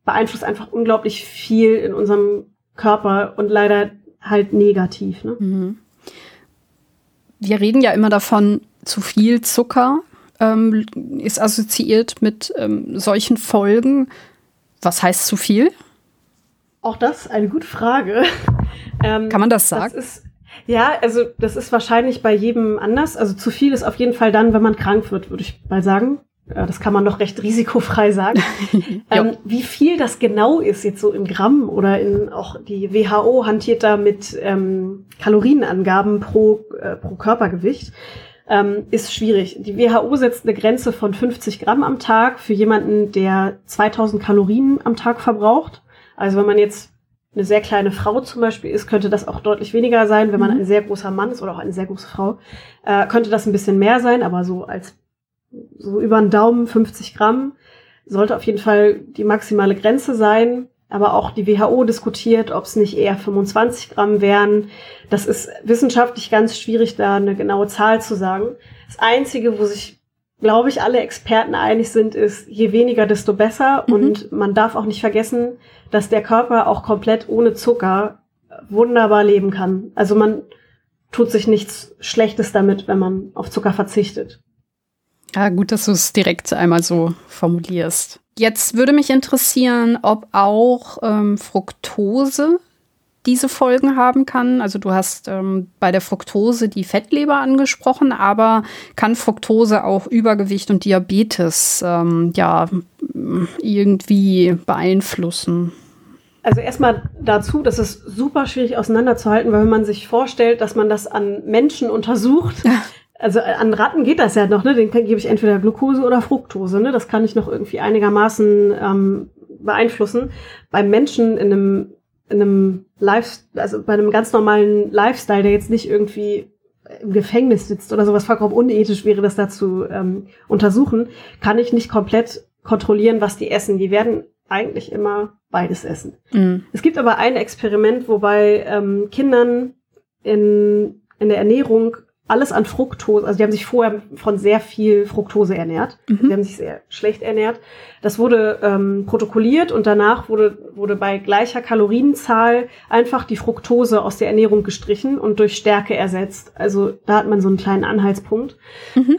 S2: beeinflusst einfach unglaublich viel in unserem Körper und leider halt negativ. Ne?
S1: Mhm. Wir reden ja immer davon, zu viel Zucker ist assoziiert mit solchen Folgen. Was heißt zu viel?
S2: Auch das eine gute Frage.
S1: Kann man das sagen?
S2: Das ist wahrscheinlich bei jedem anders. Also zu viel ist auf jeden Fall dann, wenn man krank wird, würde ich mal sagen. Das kann man doch recht risikofrei sagen. Wie viel das genau ist, jetzt so in Gramm oder auch die WHO hantiert da mit Kalorienangaben pro Körpergewicht, ist schwierig. Die WHO setzt eine Grenze von 50 Gramm am Tag für jemanden, der 2000 Kalorien am Tag verbraucht. Also wenn man jetzt eine sehr kleine Frau zum Beispiel ist, könnte das auch deutlich weniger sein. Wenn man ein sehr großer Mann ist oder auch eine sehr große Frau, könnte das ein bisschen mehr sein, aber so über den Daumen 50 Gramm sollte auf jeden Fall die maximale Grenze sein. Aber auch die WHO diskutiert, ob es nicht eher 25 Gramm wären. Das ist wissenschaftlich ganz schwierig, da eine genaue Zahl zu sagen. Das Einzige, wo sich, glaube ich, alle Experten einig sind, ist, je weniger, desto besser. Mhm. Und man darf auch nicht vergessen, dass der Körper auch komplett ohne Zucker wunderbar leben kann. Also man tut sich nichts Schlechtes damit, wenn man auf Zucker verzichtet.
S1: Ja, gut, dass du es direkt einmal so formulierst. Jetzt würde mich interessieren, ob auch Fructose diese Folgen haben kann. Also du hast bei der Fructose die Fettleber angesprochen, aber kann Fructose auch Übergewicht und Diabetes irgendwie beeinflussen?
S2: Also erstmal dazu, das ist super schwierig auseinanderzuhalten, weil wenn man sich vorstellt, dass man das an Menschen untersucht, also an Ratten geht das ja noch, ne? Den gebe ich entweder Glucose oder Fructose, ne? Das kann ich noch irgendwie einigermaßen beeinflussen. Beim Menschen in einem also bei einem ganz normalen Lifestyle, der jetzt nicht irgendwie im Gefängnis sitzt oder sowas, vollkommen unethisch wäre, das da zu untersuchen, kann ich nicht komplett kontrollieren, was die essen. Die werden eigentlich immer beides essen. Mhm. Es gibt aber ein Experiment, wobei Kindern in der Ernährung alles an Fructose, also die haben sich vorher von sehr viel Fructose ernährt. Mhm. Die haben sich sehr schlecht ernährt. Das wurde protokolliert und danach wurde bei gleicher Kalorienzahl einfach die Fructose aus der Ernährung gestrichen und durch Stärke ersetzt. Also da hat man so einen kleinen Anhaltspunkt. Mhm.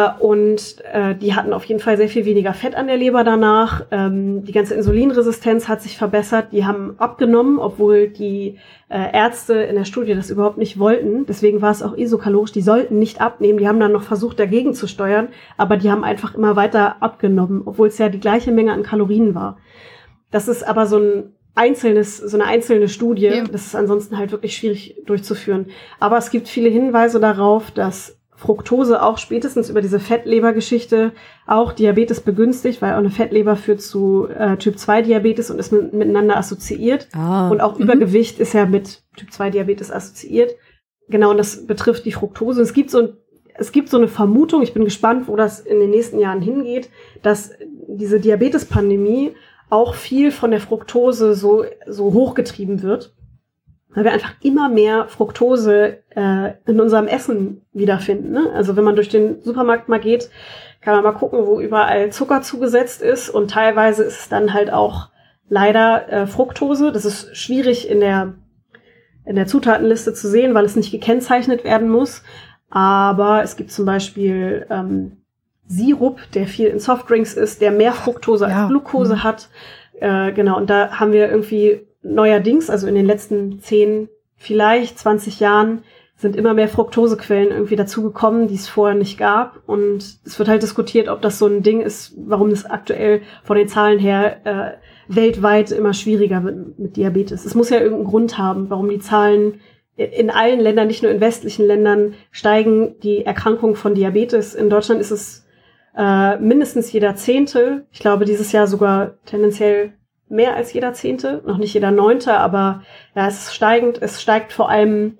S2: Die hatten auf jeden Fall sehr viel weniger Fett an der Leber danach. Die ganze Insulinresistenz hat sich verbessert. Die haben abgenommen, obwohl die Ärzte in der Studie das überhaupt nicht wollten. Deswegen war es auch isokalorisch. Die sollten nicht abnehmen. Die haben dann noch versucht, dagegen zu steuern. Aber die haben einfach immer weiter abgenommen, obwohl es ja die gleiche Menge an Kalorien war. Das ist aber so eine einzelne Studie. Ja. Das ist ansonsten halt wirklich schwierig durchzuführen. Aber es gibt viele Hinweise darauf, dass Fructose auch spätestens über diese Fettlebergeschichte auch Diabetes begünstigt, weil auch eine Fettleber führt zu Typ-2-Diabetes und ist miteinander assoziiert. Und auch Übergewicht ist ja mit Typ-2-Diabetes assoziiert. Genau, und das betrifft die Fructose. Es gibt so eine Vermutung, ich bin gespannt, wo das in den nächsten Jahren hingeht, dass diese Diabetes-Pandemie auch viel von der Fructose so hochgetrieben wird. Weil wir einfach immer mehr Fructose in unserem Essen wiederfinden. Ne? Also wenn man durch den Supermarkt mal geht, kann man mal gucken, wo überall Zucker zugesetzt ist. Und teilweise ist es dann halt auch leider Fructose. Das ist schwierig in der Zutatenliste zu sehen, weil es nicht gekennzeichnet werden muss. Aber es gibt zum Beispiel Sirup, der viel in Softdrinks ist, der mehr Fructose als Glucose hat. Genau, und da haben wir irgendwie neuerdings, also in den letzten 10, vielleicht 20 Jahren, sind immer mehr Fructosequellen irgendwie dazugekommen, die es vorher nicht gab. Und es wird halt diskutiert, ob das so ein Ding ist, warum das aktuell von den Zahlen her weltweit immer schwieriger wird mit Diabetes. Es muss ja irgendeinen Grund haben, warum die Zahlen in allen Ländern, nicht nur in westlichen Ländern, steigen, die Erkrankung von Diabetes. In Deutschland ist es mindestens jeder 10. Ich glaube, dieses Jahr sogar tendenziell mehr als jeder 10., noch nicht jeder 9., aber ja, es ist steigend. Es steigt vor allem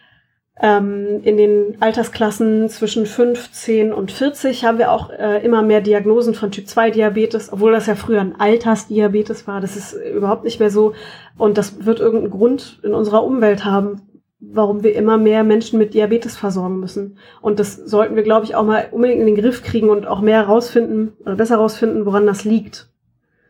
S2: in den Altersklassen zwischen 15 und 40 haben wir auch immer mehr Diagnosen von Typ-2-Diabetes, obwohl das ja früher ein Altersdiabetes war. Das ist überhaupt nicht mehr so. Und das wird irgendeinen Grund in unserer Umwelt haben, warum wir immer mehr Menschen mit Diabetes versorgen müssen. Und das sollten wir, glaube ich, auch mal unbedingt in den Griff kriegen und auch mehr besser rausfinden, woran das liegt.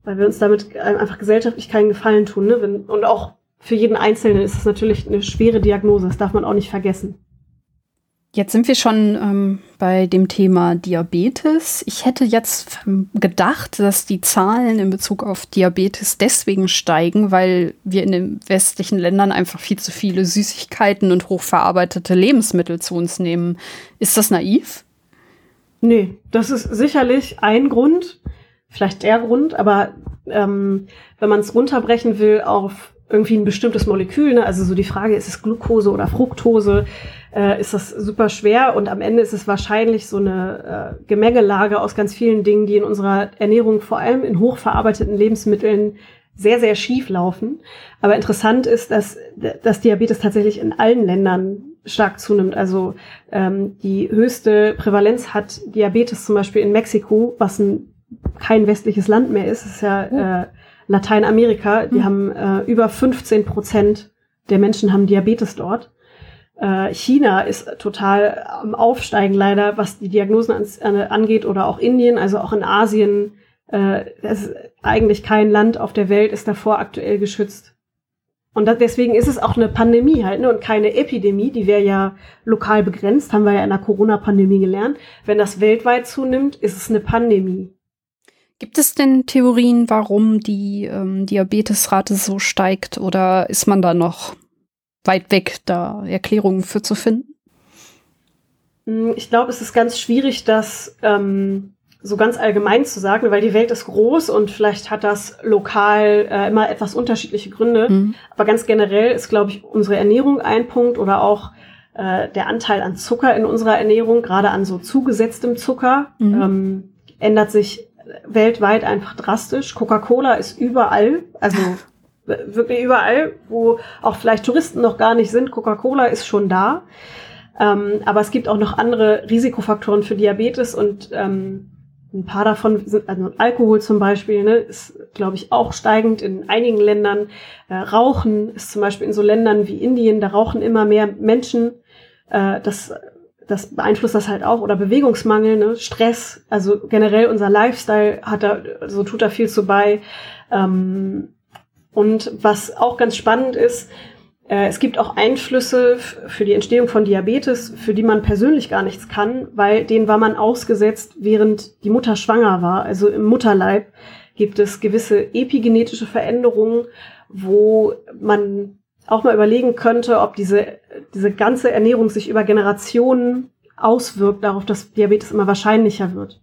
S2: weil wir uns damit einfach gesellschaftlich keinen Gefallen tun. Ne? Und auch für jeden Einzelnen ist es natürlich eine schwere Diagnose, das darf man auch nicht vergessen.
S1: Jetzt sind wir schon bei dem Thema Diabetes. Ich hätte jetzt gedacht, dass die Zahlen in Bezug auf Diabetes deswegen steigen, weil wir in den westlichen Ländern einfach viel zu viele Süßigkeiten und hochverarbeitete Lebensmittel zu uns nehmen. Ist das naiv?
S2: Nee, das ist sicherlich ein Grund, vielleicht der Grund, aber wenn man es runterbrechen will auf irgendwie ein bestimmtes Molekül, ne? Also so die Frage, ist es Glucose oder Fructose, ist das super schwer und am Ende ist es wahrscheinlich so eine Gemengelage aus ganz vielen Dingen, die in unserer Ernährung, vor allem in hochverarbeiteten Lebensmitteln, sehr, sehr schief laufen. Aber interessant ist, dass Diabetes tatsächlich in allen Ländern stark zunimmt. Also die höchste Prävalenz hat Diabetes zum Beispiel in Mexiko, was kein westliches Land mehr ist. Es ist ja Lateinamerika. Die haben über 15% der Menschen haben Diabetes dort. China ist total am Aufsteigen leider, was die Diagnosen angeht, oder auch Indien, also auch in Asien. Es ist eigentlich kein Land auf der Welt ist davor aktuell geschützt. Und deswegen ist es auch eine Pandemie halt, ne, und keine Epidemie, die wäre ja lokal begrenzt, haben wir ja in der Corona-Pandemie gelernt. Wenn das weltweit zunimmt, ist es eine Pandemie.
S1: Gibt es denn Theorien, warum die Diabetesrate so steigt, oder ist man da noch weit weg, da Erklärungen für zu finden?
S2: Ich glaube, es ist ganz schwierig, das so ganz allgemein zu sagen, weil die Welt ist groß und vielleicht hat das lokal immer etwas unterschiedliche Gründe. Mhm. Aber ganz generell ist, glaube ich, unsere Ernährung ein Punkt oder auch der Anteil an Zucker in unserer Ernährung, gerade an so zugesetztem Zucker, ändert sich weltweit einfach drastisch. Coca-Cola ist überall, also wirklich überall, wo auch vielleicht Touristen noch gar nicht sind. Coca-Cola ist schon da. Aber es gibt auch noch andere Risikofaktoren für Diabetes und ein paar davon sind, also Alkohol zum Beispiel, ne, ist, glaube ich, auch steigend in einigen Ländern. Rauchen ist zum Beispiel in so Ländern wie Indien, da rauchen immer mehr Menschen. Das beeinflusst das halt auch. Oder Bewegungsmangel, ne, Stress, also generell unser Lifestyle tut da viel zu bei. Und was auch ganz spannend ist, es gibt auch Einflüsse für die Entstehung von Diabetes, für die man persönlich gar nichts kann, weil denen war man ausgesetzt, während die Mutter schwanger war. Also im Mutterleib gibt es gewisse epigenetische Veränderungen, wo man auch mal überlegen könnte, ob diese ganze Ernährung sich über Generationen auswirkt, darauf, dass Diabetes immer wahrscheinlicher wird.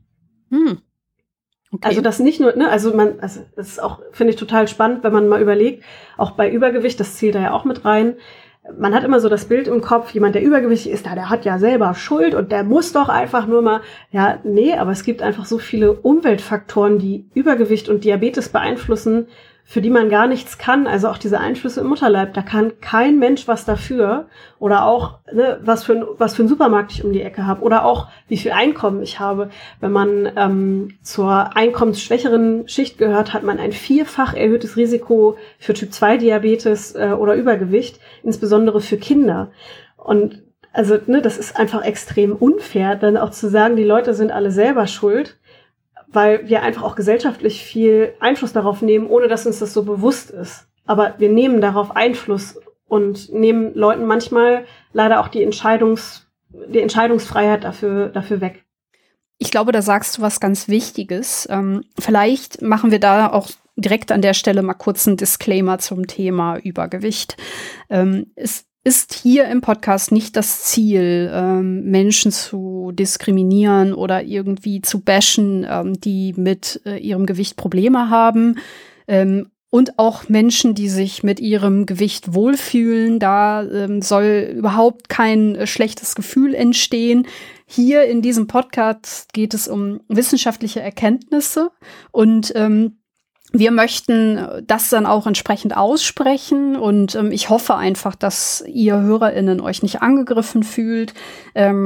S2: Okay. Also das nicht nur, ne, also das ist auch, finde ich, total spannend, wenn man mal überlegt, auch bei Übergewicht, das zählt da ja auch mit rein. Man hat immer so das Bild im Kopf, jemand, der übergewichtig ist, der hat ja selber Schuld und der muss doch einfach nur mal, ja, nee, aber es gibt einfach so viele Umweltfaktoren, die Übergewicht und Diabetes beeinflussen, für die man gar nichts kann. Also auch diese Einflüsse im Mutterleib, da kann kein Mensch was dafür. Oder auch, ne, was für ein Supermarkt ich um die Ecke habe. Oder auch, wie viel Einkommen ich habe. Wenn man zur einkommensschwächeren Schicht gehört, hat man ein 4-fach erhöhtes Risiko für Typ-2-Diabetes oder Übergewicht, insbesondere für Kinder. Und also, ne, das ist einfach extrem unfair, dann auch zu sagen, die Leute sind alle selber schuld, weil wir einfach auch gesellschaftlich viel Einfluss darauf nehmen, ohne dass uns das so bewusst ist. Aber wir nehmen darauf Einfluss und nehmen Leuten manchmal leider auch die Entscheidungsfreiheit dafür weg.
S1: Ich glaube, da sagst du was ganz Wichtiges. Vielleicht machen wir da auch direkt an der Stelle mal kurz einen Disclaimer zum Thema Übergewicht. Es ist hier im Podcast nicht das Ziel, Menschen zu diskriminieren oder irgendwie zu bashen, die mit ihrem Gewicht Probleme haben. Und auch Menschen, die sich mit ihrem Gewicht wohlfühlen, da soll überhaupt kein schlechtes Gefühl entstehen. Hier in diesem Podcast geht es um wissenschaftliche Erkenntnisse und wir möchten das dann auch entsprechend aussprechen und ich hoffe einfach, dass ihr HörerInnen euch nicht angegriffen fühlt.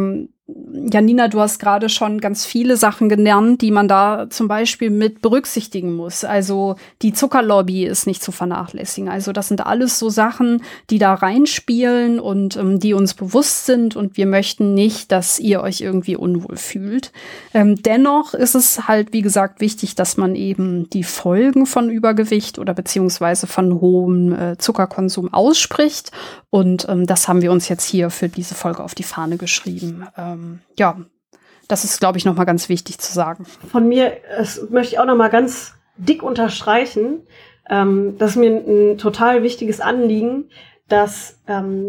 S1: Janina, du hast gerade schon ganz viele Sachen genannt, die man da zum Beispiel mit berücksichtigen muss. Also die Zuckerlobby ist nicht zu vernachlässigen. Also das sind alles so Sachen, die da reinspielen und die uns bewusst sind. Und wir möchten nicht, dass ihr euch irgendwie unwohl fühlt. Dennoch ist es halt, wie gesagt, wichtig, dass man eben die Folgen von Übergewicht oder beziehungsweise von hohem Zuckerkonsum ausspricht. Und das haben wir uns jetzt hier für diese Folge auf die Fahne geschrieben. Ja, das ist, glaube ich, noch mal ganz wichtig zu sagen.
S2: Von mir, das möchte ich auch noch mal ganz dick unterstreichen. Das ist mir ein total wichtiges Anliegen, dass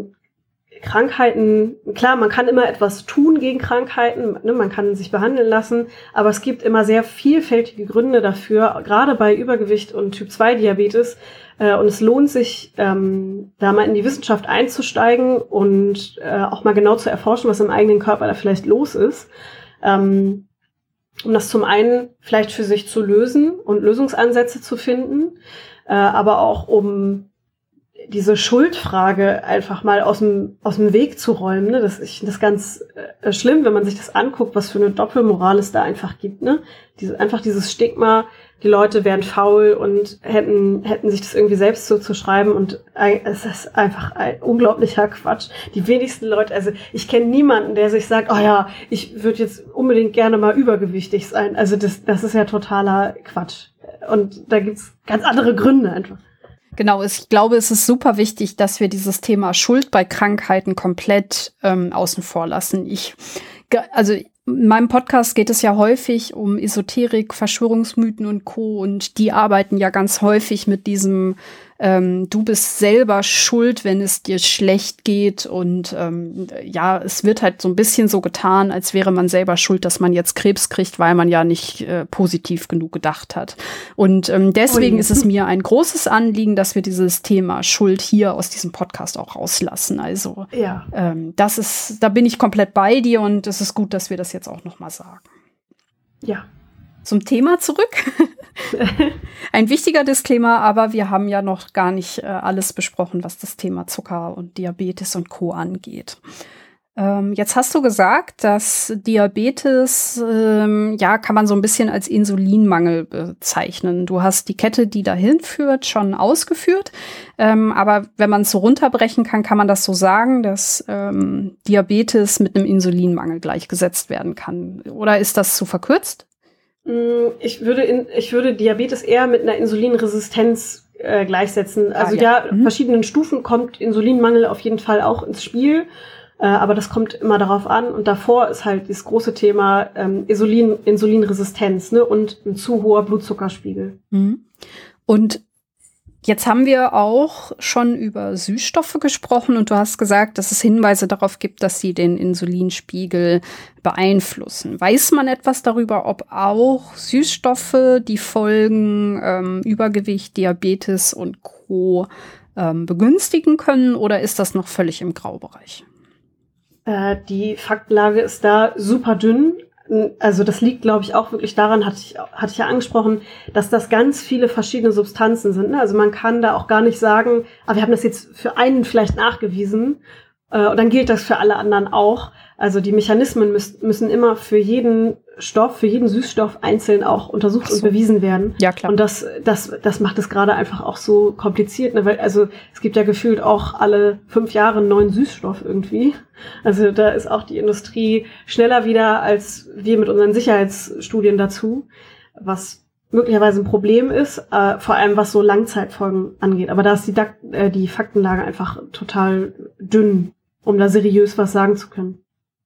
S2: Krankheiten, klar, man kann immer etwas tun gegen Krankheiten, ne, man kann sich behandeln lassen, aber es gibt immer sehr vielfältige Gründe dafür, gerade bei Übergewicht und Typ-2-Diabetes. Und es lohnt sich, da mal in die Wissenschaft einzusteigen und auch mal genau zu erforschen, was im eigenen Körper da vielleicht los ist. Um das zum einen vielleicht für sich zu lösen und Lösungsansätze zu finden, aber auch um diese Schuldfrage einfach mal aus dem Weg zu räumen. Ne? Ich finde das ganz schlimm, wenn man sich das anguckt, was für eine Doppelmoral es da einfach gibt. Ne? Einfach dieses Stigma, die Leute wären faul und hätten sich das irgendwie selbst so zu schreiben. Und es ist einfach ein unglaublicher Quatsch. Die wenigsten Leute, also ich kenne niemanden, der sich sagt, oh ja, ich würde jetzt unbedingt gerne mal übergewichtig sein. Also das ist ja totaler Quatsch. Und da gibt's ganz andere Gründe einfach.
S1: Genau, ich glaube, es ist super wichtig, dass wir dieses Thema Schuld bei Krankheiten komplett außen vor lassen. Also in meinem Podcast geht es ja häufig um Esoterik, Verschwörungsmythen und Co. Und die arbeiten ja ganz häufig mit diesem du bist selber schuld, wenn es dir schlecht geht. Und ja, es wird halt so ein bisschen so getan, als wäre man selber schuld, dass man jetzt Krebs kriegt, weil man ja nicht positiv genug gedacht hat. Und deswegen ist es mir ein großes Anliegen, dass wir dieses Thema Schuld hier aus diesem Podcast auch rauslassen. Also
S2: ja.
S1: Da bin ich komplett bei dir und es ist gut, dass wir das jetzt auch noch mal sagen.
S2: Ja.
S1: Zum Thema zurück. Ein wichtiger Disclaimer, aber wir haben ja noch gar nicht alles besprochen, was das Thema Zucker und Diabetes und Co. angeht. Jetzt hast du gesagt, dass Diabetes, ja, kann man so ein bisschen als Insulinmangel bezeichnen. Du hast die Kette, die dahin führt, schon ausgeführt. Aber wenn man es so runterbrechen kann, kann man das so sagen, dass Diabetes mit einem Insulinmangel gleichgesetzt werden kann. Oder ist das zu verkürzt?
S2: Ich würde Diabetes eher mit einer Insulinresistenz gleichsetzen. Also verschiedenen Stufen kommt Insulinmangel auf jeden Fall auch ins Spiel. Aber das kommt immer darauf an. Und davor ist halt das große Thema Insulinresistenz, ne? Und ein zu hoher Blutzuckerspiegel.
S1: Und jetzt haben wir auch schon über Süßstoffe gesprochen und du hast gesagt, dass es Hinweise darauf gibt, dass sie den Insulinspiegel beeinflussen. Weiß man etwas darüber, ob auch Süßstoffe die Folgen Übergewicht, Diabetes und Co. Begünstigen können oder ist das noch völlig im Graubereich?
S2: Die Faktenlage ist da super dünn. Also das liegt, glaube ich, auch wirklich daran, hatte ich ja angesprochen, dass das ganz viele verschiedene Substanzen sind. Ne? Also man kann da auch gar nicht sagen, wir haben das jetzt für einen vielleicht nachgewiesen und dann gilt das für alle anderen auch. Also die Mechanismen müssen immer für jeden Stoff, für jeden Süßstoff einzeln auch untersucht und bewiesen werden.
S1: Ja, klar.
S2: Und das macht es gerade einfach auch so kompliziert, ne? Weil, also es gibt ja gefühlt auch alle 5 Jahre einen neuen Süßstoff irgendwie. Also da ist auch die Industrie schneller wieder als wir mit unseren Sicherheitsstudien dazu, was möglicherweise ein Problem ist, vor allem was so Langzeitfolgen angeht. Aber da ist die Faktenlage einfach total dünn, um da seriös was sagen zu können.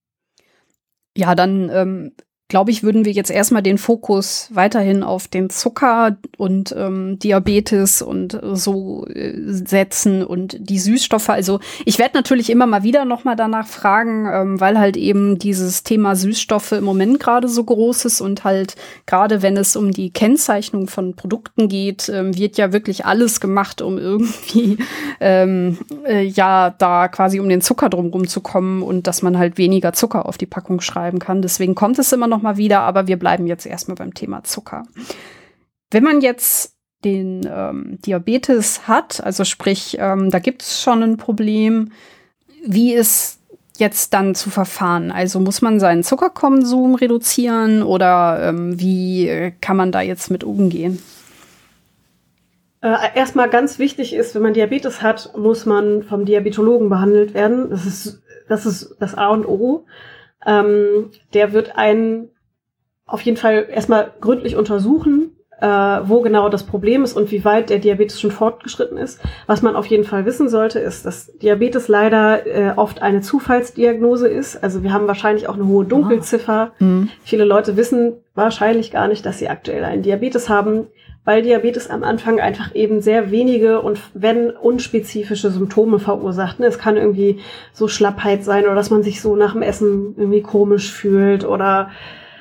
S1: Ja, dann glaube ich, würden wir jetzt erstmal den Fokus weiterhin auf den Zucker und Diabetes und so setzen und die Süßstoffe. Also ich werde natürlich immer mal wieder noch mal danach fragen, weil halt eben dieses Thema Süßstoffe im Moment gerade so groß ist und halt gerade wenn es um die Kennzeichnung von Produkten geht, wird ja wirklich alles gemacht, um irgendwie da quasi um den Zucker drumherum zu kommen und dass man halt weniger Zucker auf die Packung schreiben kann. Deswegen kommt es immer noch mal wieder, aber wir bleiben jetzt erstmal beim Thema Zucker. Wenn man jetzt den Diabetes hat, also sprich, da gibt es schon ein Problem, wie ist jetzt dann zu verfahren? Also muss man seinen Zuckerkonsum reduzieren oder wie kann man da jetzt mit umgehen?
S2: Erstmal ganz wichtig ist, wenn man Diabetes hat, muss man vom Diabetologen behandelt werden. Das ist das A und O. Der wird einen auf jeden Fall erstmal gründlich untersuchen, wo genau das Problem ist und wie weit der Diabetes schon fortgeschritten ist. Was man auf jeden Fall wissen sollte, ist, dass Diabetes leider oft eine Zufallsdiagnose ist. Also wir haben wahrscheinlich auch eine hohe Dunkelziffer. Viele Leute wissen wahrscheinlich gar nicht, dass sie aktuell einen Diabetes haben, weil Diabetes am Anfang einfach eben sehr wenige und wenn unspezifische Symptome verursacht. Es kann irgendwie so Schlappheit sein oder dass man sich so nach dem Essen irgendwie komisch fühlt oder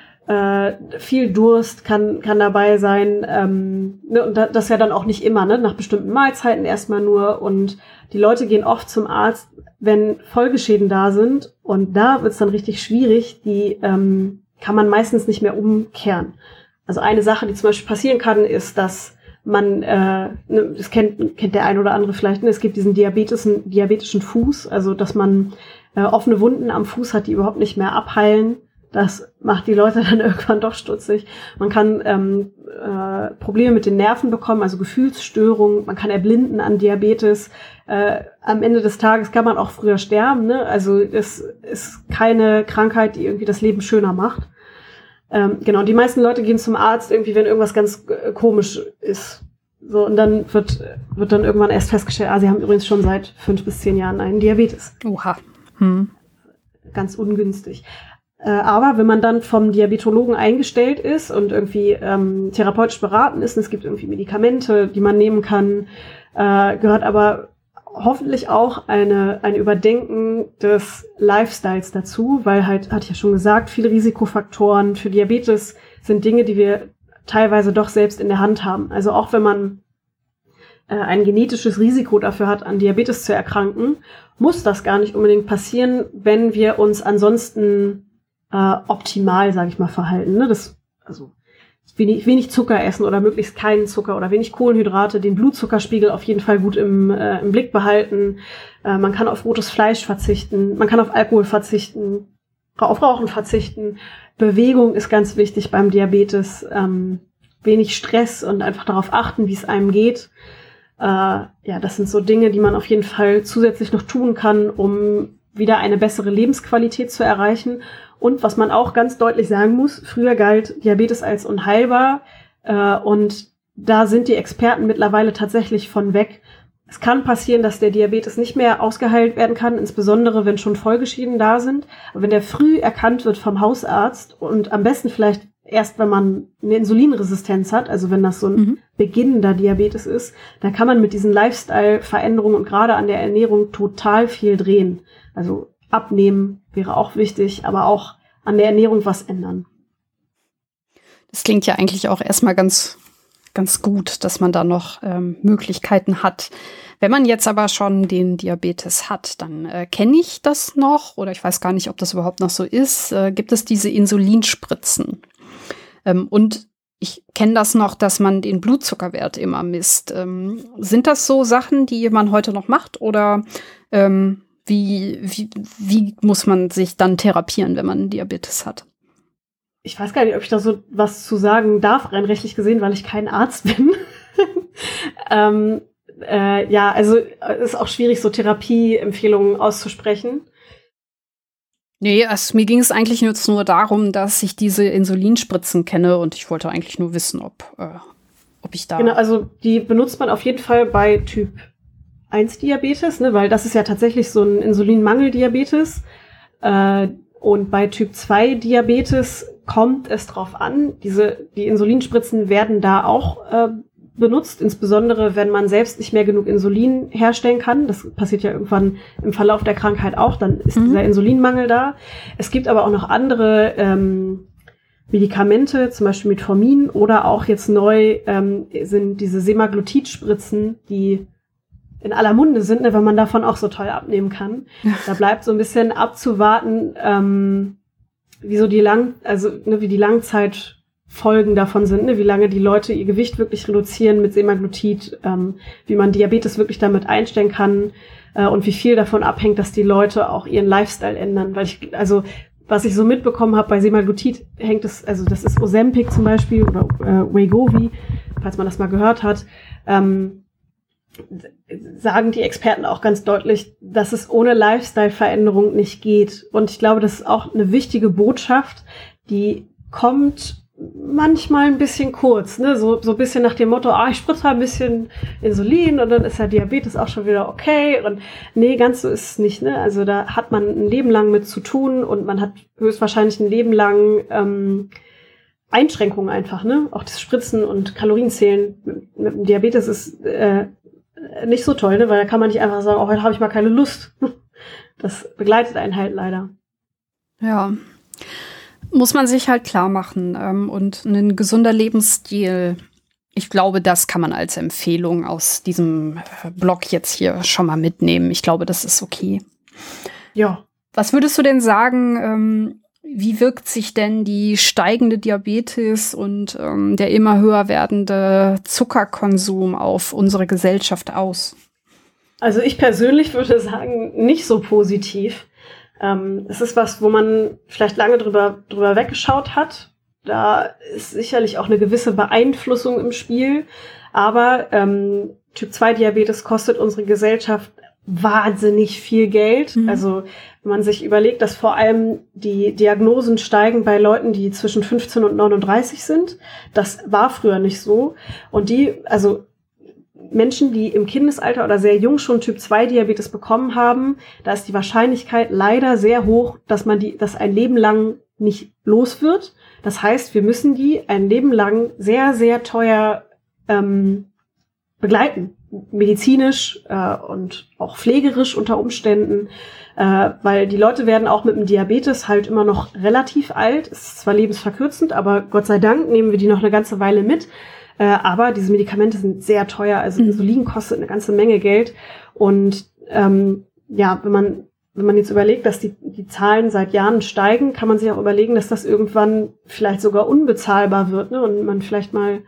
S2: viel Durst kann dabei sein. Und das ja dann auch nicht immer, ne? Nach bestimmten Mahlzeiten erstmal nur. Und die Leute gehen oft zum Arzt, wenn Folgeschäden da sind. Und da wird's dann richtig schwierig. Die kann man meistens nicht mehr umkehren. Also eine Sache, die zum Beispiel passieren kann, ist, dass man, das kennt der ein oder andere vielleicht, es gibt diesen diabetischen Fuß, also dass man offene Wunden am Fuß hat, die überhaupt nicht mehr abheilen. Das macht die Leute dann irgendwann doch stutzig. Man kann Probleme mit den Nerven bekommen, also Gefühlsstörungen. Man kann erblinden an Diabetes. Am Ende des Tages kann man auch früher sterben. Ne? Also es ist keine Krankheit, die irgendwie das Leben schöner macht. Genau, die meisten Leute gehen zum Arzt irgendwie, wenn irgendwas ganz komisch ist. So, und dann wird dann irgendwann erst festgestellt, sie haben übrigens schon seit 5 bis 10 Jahren einen Diabetes.
S1: Oha.
S2: Ganz ungünstig. Aber wenn man dann vom Diabetologen eingestellt ist und irgendwie therapeutisch beraten ist, und es gibt irgendwie Medikamente, die man nehmen kann, gehört aber hoffentlich auch ein Überdenken des Lifestyles dazu, weil halt, hatte ich ja schon gesagt, viele Risikofaktoren für Diabetes sind Dinge, die wir teilweise doch selbst in der Hand haben. Also auch wenn man ein genetisches Risiko dafür hat, an Diabetes zu erkranken, muss das gar nicht unbedingt passieren, wenn wir uns ansonsten optimal, sage ich mal, verhalten. Ne? Also wenig Zucker essen oder möglichst keinen Zucker oder wenig Kohlenhydrate, den Blutzuckerspiegel auf jeden Fall gut im Blick behalten. Man kann auf rotes Fleisch verzichten, man kann auf Alkohol verzichten, auf Rauchen verzichten. Bewegung ist ganz wichtig beim Diabetes. Wenig Stress und einfach darauf achten, wie es einem geht. Das sind so Dinge, die man auf jeden Fall zusätzlich noch tun kann, um wieder eine bessere Lebensqualität zu erreichen. Und was man auch ganz deutlich sagen muss, früher galt Diabetes als unheilbar und da sind die Experten mittlerweile tatsächlich von weg. Es kann passieren, dass der Diabetes nicht mehr ausgeheilt werden kann, insbesondere wenn schon Folgeschäden da sind. Aber wenn der früh erkannt wird vom Hausarzt und am besten vielleicht erst, wenn man eine Insulinresistenz hat, also wenn das so ein beginnender Diabetes ist, dann kann man mit diesen Lifestyle-Veränderungen und gerade an der Ernährung total viel drehen. Also abnehmen wäre auch wichtig, aber auch an der Ernährung was ändern.
S1: Das klingt ja eigentlich auch erstmal ganz gut, dass man da noch Möglichkeiten hat. Wenn man jetzt aber schon den Diabetes hat, dann kenne ich das noch oder ich weiß gar nicht, ob das überhaupt noch so ist, gibt es diese Insulinspritzen. Und ich kenne das noch, dass man den Blutzuckerwert immer misst. Sind das so Sachen, die man heute noch macht oder wie muss man sich dann therapieren, wenn man Diabetes hat?
S2: Ich weiß gar nicht, ob ich da so was zu sagen darf, rein rechtlich gesehen, weil ich kein Arzt bin. Also es ist auch schwierig, so Therapieempfehlungen auszusprechen.
S1: Nee, mir ging es eigentlich jetzt nur darum, dass ich diese Insulinspritzen kenne und ich wollte eigentlich nur wissen, ob ich da...
S2: Genau, also die benutzt man auf jeden Fall bei Typ 1 Diabetes, ne, weil das ist ja tatsächlich so ein Insulinmangeldiabetes. Und bei Typ 2 Diabetes kommt es drauf an. Die Insulinspritzen werden da auch benutzt, insbesondere wenn man selbst nicht mehr genug Insulin herstellen kann. Das passiert ja irgendwann im Verlauf der Krankheit auch, dann ist dieser Insulinmangel da. Es gibt aber auch noch andere Medikamente, zum Beispiel Metformin oder auch jetzt neu sind diese Semaglutid-Spritzen, die in aller Munde sind, ne, weil man davon auch so toll abnehmen kann. Da bleibt so ein bisschen abzuwarten, wie die Langzeitfolgen Folgen davon sind, ne? Wie lange die Leute ihr Gewicht wirklich reduzieren mit Semaglutid, wie man Diabetes wirklich damit einstellen kann und wie viel davon abhängt, dass die Leute auch ihren Lifestyle ändern. Weil was ich so mitbekommen habe bei Semaglutid, das ist Ozempic zum Beispiel oder Wegovy, falls man das mal gehört hat, sagen die Experten auch ganz deutlich, dass es ohne Lifestyle-Veränderung nicht geht. Und ich glaube, das ist auch eine wichtige Botschaft, die kommt manchmal ein bisschen kurz, ne? So ein bisschen nach dem Motto, ich spritze mal ein bisschen Insulin und dann ist ja Diabetes auch schon wieder okay. Und nee, ganz so ist es nicht, ne? Also da hat man ein Leben lang mit zu tun und man hat höchstwahrscheinlich ein Leben lang Einschränkungen einfach, ne? Auch das Spritzen und Kalorienzählen mit dem Diabetes ist nicht so toll, ne? Weil da kann man nicht einfach sagen, heute habe ich mal keine Lust. Das begleitet einen halt leider.
S1: Ja. Muss man sich halt klar machen. Und ein gesunder Lebensstil, ich glaube, das kann man als Empfehlung aus diesem Blog jetzt hier schon mal mitnehmen. Ich glaube, das ist okay.
S2: Ja.
S1: Was würdest du denn sagen, wie wirkt sich denn die steigende Diabetes und der immer höher werdende Zuckerkonsum auf unsere Gesellschaft aus? Also
S2: ich persönlich würde sagen, nicht so positiv. Es ist was, wo man vielleicht lange drüber weggeschaut hat. Da ist sicherlich auch eine gewisse Beeinflussung im Spiel. Aber Typ-2-Diabetes kostet unsere Gesellschaft wahnsinnig viel Geld. Mhm. Also wenn man sich überlegt, dass vor allem die Diagnosen steigen bei Leuten, die zwischen 15 und 39 sind. Das war früher nicht so. Und Menschen, die im Kindesalter oder sehr jung schon Typ-2-Diabetes bekommen haben, da ist die Wahrscheinlichkeit leider sehr hoch, dass das ein Leben lang nicht los wird. Das heißt, wir müssen die ein Leben lang sehr, sehr teuer begleiten. Medizinisch und auch pflegerisch unter Umständen, weil die Leute werden auch mit dem Diabetes halt immer noch relativ alt. Es ist zwar lebensverkürzend, aber Gott sei Dank nehmen wir die noch eine ganze Weile mit. Aber diese Medikamente sind sehr teuer. Also Insulin kostet eine ganze Menge Geld. Und wenn man jetzt überlegt, dass die Zahlen seit Jahren steigen, kann man sich auch überlegen, dass das irgendwann vielleicht sogar unbezahlbar wird, ne? Und man vielleicht mal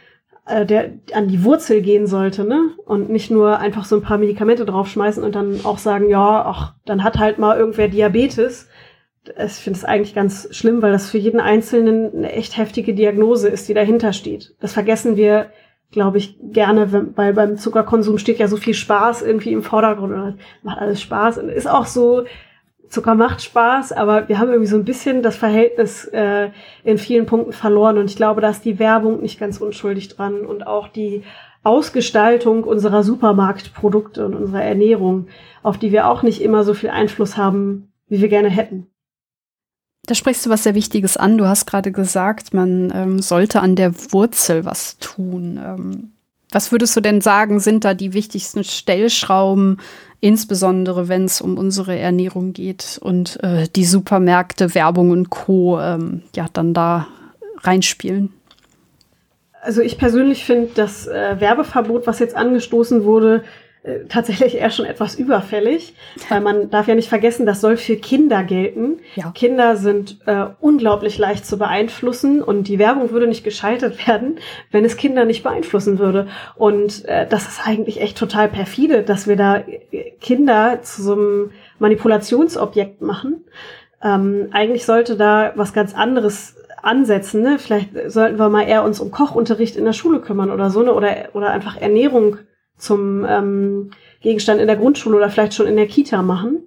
S2: an die Wurzel gehen sollte, ne? Und nicht nur einfach so ein paar Medikamente draufschmeißen und dann auch sagen, dann hat halt mal irgendwer Diabetes. Ich finde es eigentlich ganz schlimm, weil das für jeden Einzelnen eine echt heftige Diagnose ist, die dahinter steht. Das vergessen wir, glaube ich, gerne, weil beim Zuckerkonsum steht ja so viel Spaß irgendwie im Vordergrund und macht alles Spaß. Und ist auch so, Zucker macht Spaß, aber wir haben irgendwie so ein bisschen das Verhältnis in vielen Punkten verloren. Und ich glaube, da ist die Werbung nicht ganz unschuldig dran und auch die Ausgestaltung unserer Supermarktprodukte und unserer Ernährung, auf die wir auch nicht immer so viel Einfluss haben, wie wir gerne hätten.
S1: Da sprichst du was sehr Wichtiges an. Du hast gerade gesagt, man sollte an der Wurzel was tun. Was würdest du denn sagen, sind da die wichtigsten Stellschrauben, insbesondere wenn es um unsere Ernährung geht und die Supermärkte, Werbung und Co. Dann da reinspielen?
S2: Also ich persönlich finde das Werbeverbot, was jetzt angestoßen wurde, tatsächlich eher schon etwas überfällig, weil man darf ja nicht vergessen, das soll für Kinder gelten. Ja. Kinder sind unglaublich leicht zu beeinflussen und die Werbung würde nicht geschaltet werden, wenn es Kinder nicht beeinflussen würde. Und das ist eigentlich echt total perfide, dass wir da Kinder zu so einem Manipulationsobjekt machen. Eigentlich sollte da was ganz anderes ansetzen, ne? Vielleicht sollten wir mal eher uns um Kochunterricht in der Schule kümmern oder so, ne? Oder einfach Ernährung zum Gegenstand in der Grundschule oder vielleicht schon in der Kita machen.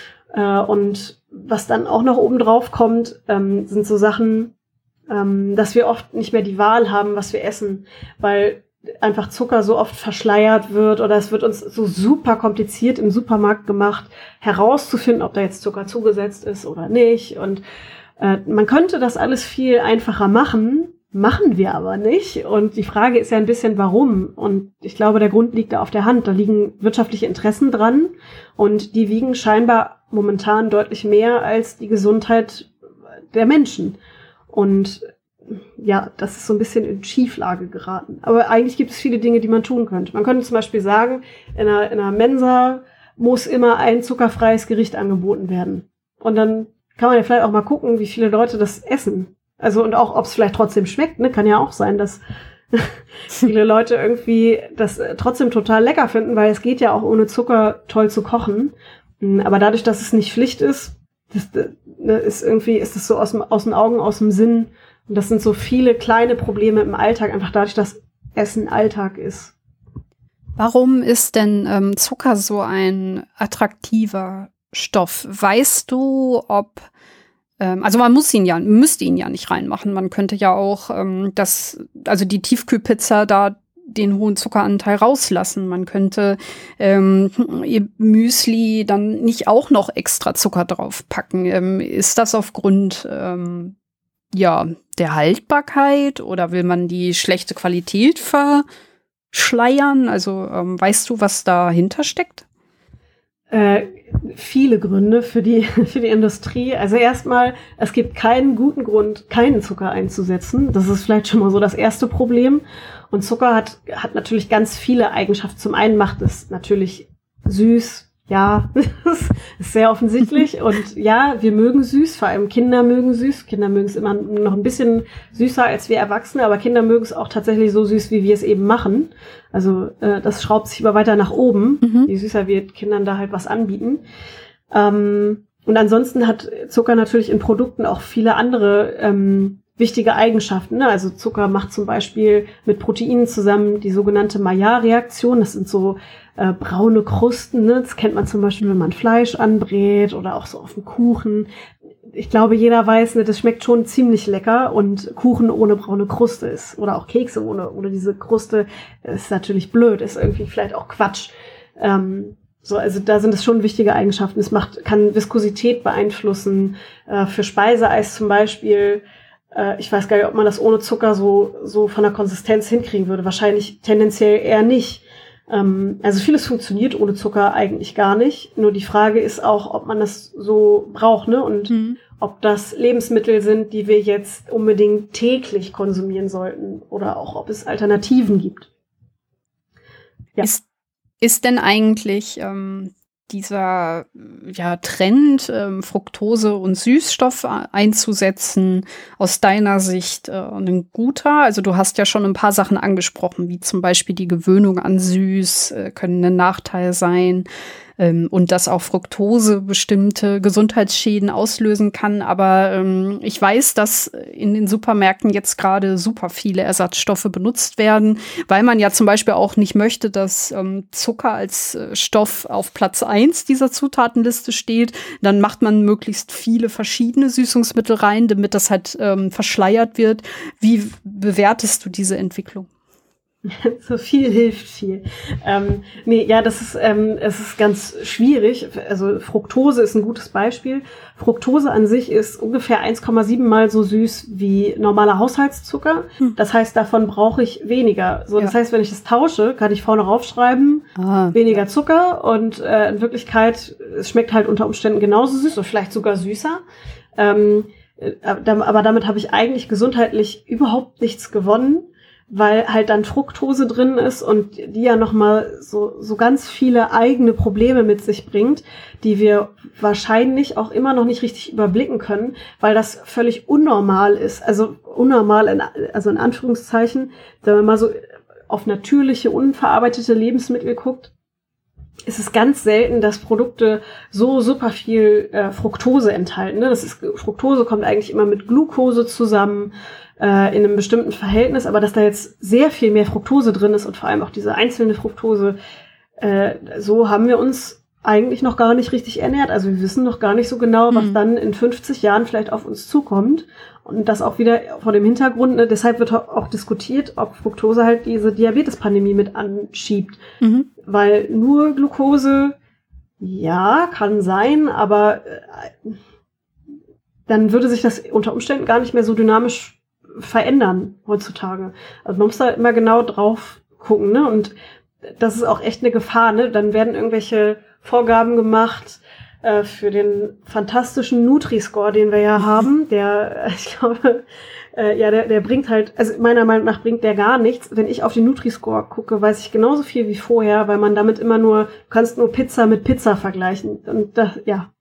S2: Und was dann auch noch oben drauf kommt, sind so Sachen, dass wir oft nicht mehr die Wahl haben, was wir essen, weil einfach Zucker so oft verschleiert wird oder es wird uns so super kompliziert im Supermarkt gemacht, herauszufinden, ob da jetzt Zucker zugesetzt ist oder nicht. Und man könnte das alles viel einfacher machen wir aber nicht. Und die Frage ist ja ein bisschen, warum? Und ich glaube, der Grund liegt da auf der Hand. Da liegen wirtschaftliche Interessen dran und die wiegen scheinbar momentan deutlich mehr als die Gesundheit der Menschen. Und ja, das ist so ein bisschen in Schieflage geraten. Aber eigentlich gibt es viele Dinge, die man tun könnte. Man könnte zum Beispiel sagen, in einer Mensa muss immer ein zuckerfreies Gericht angeboten werden. Und dann kann man ja vielleicht auch mal gucken, wie viele Leute das essen. Also und auch, ob es vielleicht trotzdem schmeckt, ne? Kann ja auch sein, dass viele Leute irgendwie das trotzdem total lecker finden, weil es geht ja auch ohne Zucker toll zu kochen. Aber dadurch, dass es nicht Pflicht ist, ist es so aus den Augen, aus dem Sinn. Und das sind so viele kleine Probleme im Alltag, einfach dadurch, dass Essen Alltag ist.
S1: Warum ist denn Zucker so ein attraktiver Stoff? Weißt du, ob also man müsste ihn ja nicht reinmachen. Man könnte ja auch die Tiefkühlpizza da den hohen Zuckeranteil rauslassen. Man könnte ihr Müsli dann nicht auch noch extra Zucker draufpacken. Ist das aufgrund der Haltbarkeit oder will man die schlechte Qualität verschleiern? Also weißt du, was dahinter steckt?
S2: Viele Gründe für die Industrie. Also erstmal, es gibt keinen guten Grund, keinen Zucker einzusetzen. Das ist vielleicht schon mal so das erste Problem. Und Zucker hat natürlich ganz viele Eigenschaften. Zum einen macht es natürlich süß. Ja, das ist sehr offensichtlich. Und ja, wir mögen süß, vor allem Kinder mögen süß. Kinder mögen es immer noch ein bisschen süßer als wir Erwachsene, aber Kinder mögen es auch tatsächlich so süß, wie wir es eben machen. Also das schraubt sich immer weiter nach oben, je süßer wir Kindern da halt was anbieten. Und ansonsten hat Zucker natürlich in Produkten auch viele andere wichtige Eigenschaften. Ne? Also Zucker macht zum Beispiel mit Proteinen zusammen die sogenannte Maillard-Reaktion. Das sind so braune Krusten. Ne? Das kennt man zum Beispiel, wenn man Fleisch anbrät oder auch so auf dem Kuchen. Ich glaube, jeder weiß, ne, das schmeckt schon ziemlich lecker und Kuchen ohne braune Kruste ist oder auch Kekse ohne diese Kruste ist natürlich blöd, ist irgendwie vielleicht auch Quatsch. Also da sind es schon wichtige Eigenschaften. Es kann Viskosität beeinflussen. Für Speiseeis zum Beispiel. Ich weiß gar nicht, ob man das ohne Zucker so von der Konsistenz hinkriegen würde. Wahrscheinlich tendenziell eher nicht. Also vieles funktioniert ohne Zucker eigentlich gar nicht. Nur die Frage ist auch, ob man das so braucht, ne? Und ob das Lebensmittel sind, die wir jetzt unbedingt täglich konsumieren sollten oder auch ob es Alternativen gibt. Ja.
S1: Ist denn eigentlich dieser Trend, Fructose und Süßstoff einzusetzen, aus deiner Sicht ein guter? Also du hast ja schon ein paar Sachen angesprochen, wie zum Beispiel die Gewöhnung an Süß, können ein Nachteil sein. Und dass auch Fructose bestimmte Gesundheitsschäden auslösen kann. Aber ich weiß, dass in den Supermärkten jetzt gerade super viele Ersatzstoffe benutzt werden, weil man ja zum Beispiel auch nicht möchte, dass Zucker als Stoff auf Platz 1 dieser Zutatenliste steht. Dann macht man möglichst viele verschiedene Süßungsmittel rein, damit das halt verschleiert wird. Wie bewertest du diese Entwicklung?
S2: So viel hilft viel. Es ist ganz schwierig. Also Fructose ist ein gutes Beispiel. Fructose an sich ist ungefähr 1,7 Mal so süß wie normaler Haushaltszucker. Das heißt, davon brauche ich weniger. So, das heißt, wenn ich das tausche, kann ich vorne raufschreiben, weniger Zucker und in Wirklichkeit, es schmeckt halt unter Umständen genauso süß oder vielleicht sogar süßer. Aber damit habe ich eigentlich gesundheitlich überhaupt nichts gewonnen, weil halt dann Fructose drin ist und die ja nochmal so ganz viele eigene Probleme mit sich bringt, die wir wahrscheinlich auch immer noch nicht richtig überblicken können, weil das völlig unnormal ist. Also unnormal, in Anführungszeichen, wenn man mal so auf natürliche, unverarbeitete Lebensmittel guckt, ist es ganz selten, dass Produkte so super viel Fructose enthalten. Ne? Fructose kommt eigentlich immer mit Glucose zusammen, in einem bestimmten Verhältnis, aber dass da jetzt sehr viel mehr Fructose drin ist und vor allem auch diese einzelne Fructose, so haben wir uns eigentlich noch gar nicht richtig ernährt. Also wir wissen noch gar nicht so genau, was dann in 50 Jahren vielleicht auf uns zukommt. Und das auch wieder vor dem Hintergrund, ne, deshalb wird auch diskutiert, ob Fructose halt diese Diabetespandemie mit anschiebt. Weil nur Glucose, ja, kann sein, aber dann würde sich das unter Umständen gar nicht mehr so dynamisch verändern heutzutage. Also man muss da immer genau drauf gucken, ne? Und das ist auch echt eine Gefahr, ne? Dann werden irgendwelche Vorgaben gemacht für den fantastischen Nutri-Score, den wir ja haben. Der, ich glaube, der bringt halt, also meiner Meinung nach bringt der gar nichts. Wenn ich auf den Nutri-Score gucke, weiß ich genauso viel wie vorher, weil man damit immer du kannst nur Pizza mit Pizza vergleichen. Und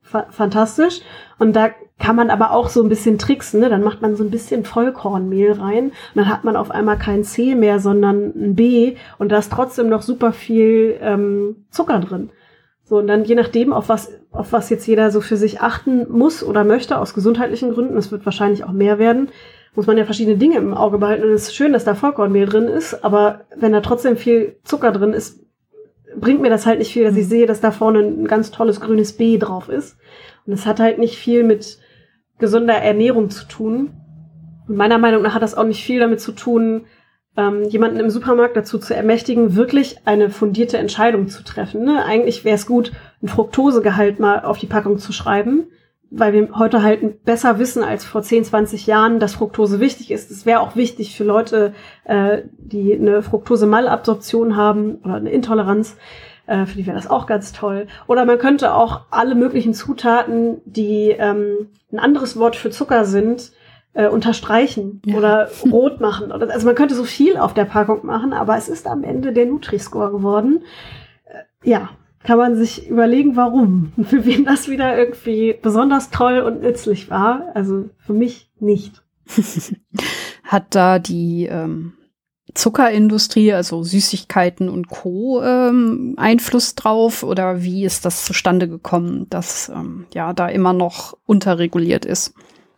S2: fantastisch. Und da kann man aber auch so ein bisschen tricksen, ne? Dann macht man so ein bisschen Vollkornmehl rein. Und dann hat man auf einmal kein C mehr, sondern ein B. Und da ist trotzdem noch super viel Zucker drin. So, und dann je nachdem, auf was jetzt jeder so für sich achten muss oder möchte, aus gesundheitlichen Gründen, es wird wahrscheinlich auch mehr werden, muss man ja verschiedene Dinge im Auge behalten. Und es ist schön, dass da Vollkornmehl drin ist, aber wenn da trotzdem viel Zucker drin ist, bringt mir das halt nicht viel, dass ich sehe, dass da vorne ein ganz tolles grünes B drauf ist. Und es hat halt nicht viel mit gesunder Ernährung zu tun. Und meiner Meinung nach hat das auch nicht viel damit zu tun, jemanden im Supermarkt dazu zu ermächtigen, wirklich eine fundierte Entscheidung zu treffen. Ne? Eigentlich wäre es gut, ein Fructosegehalt mal auf die Packung zu schreiben, weil wir heute halt besser wissen als vor 10, 20 Jahren, dass Fructose wichtig ist. Es wäre auch wichtig für Leute, die eine Fructose-Malabsorption haben oder eine Intoleranz. Für die wäre das auch ganz toll. Oder man könnte auch alle möglichen Zutaten, die ein anderes Wort für Zucker sind, unterstreichen oder rot machen. Also man könnte so viel auf der Packung machen, aber es ist am Ende der Nutri-Score geworden. Kann man sich überlegen, warum. Und für wen das wieder irgendwie besonders toll und nützlich war. Also für mich nicht.
S1: Hat da die Zuckerindustrie, also Süßigkeiten und Co. Einfluss drauf? Oder wie ist das zustande gekommen, dass da immer noch unterreguliert ist?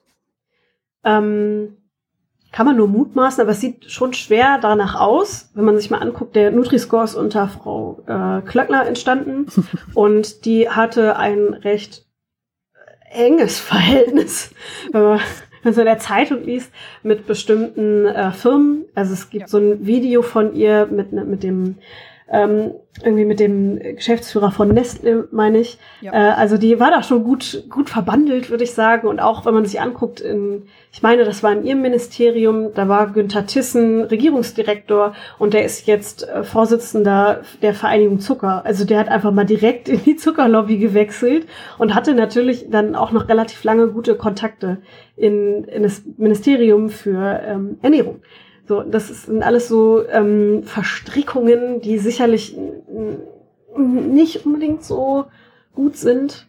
S2: Kann man nur mutmaßen, aber es sieht schon schwer danach aus, wenn man sich mal anguckt, der Nutri-Score ist unter Frau Klöckner entstanden und die hatte ein recht enges Verhältnis, wenn man so in der Zeitung liest, mit bestimmten Firmen. Also es gibt so ein Video von ihr mit dem mit dem Geschäftsführer von Nestlé, meine ich. Ja. Also die war da schon gut verbandelt, würde ich sagen. Und auch wenn man sich anguckt, ich meine, das war in ihrem Ministerium, da war Günther Thyssen Regierungsdirektor und der ist jetzt Vorsitzender der Vereinigung Zucker. Also der hat einfach mal direkt in die Zuckerlobby gewechselt und hatte natürlich dann auch noch relativ lange gute Kontakte in das Ministerium für Ernährung. So, das sind alles so Verstrickungen, die sicherlich nicht unbedingt so gut sind.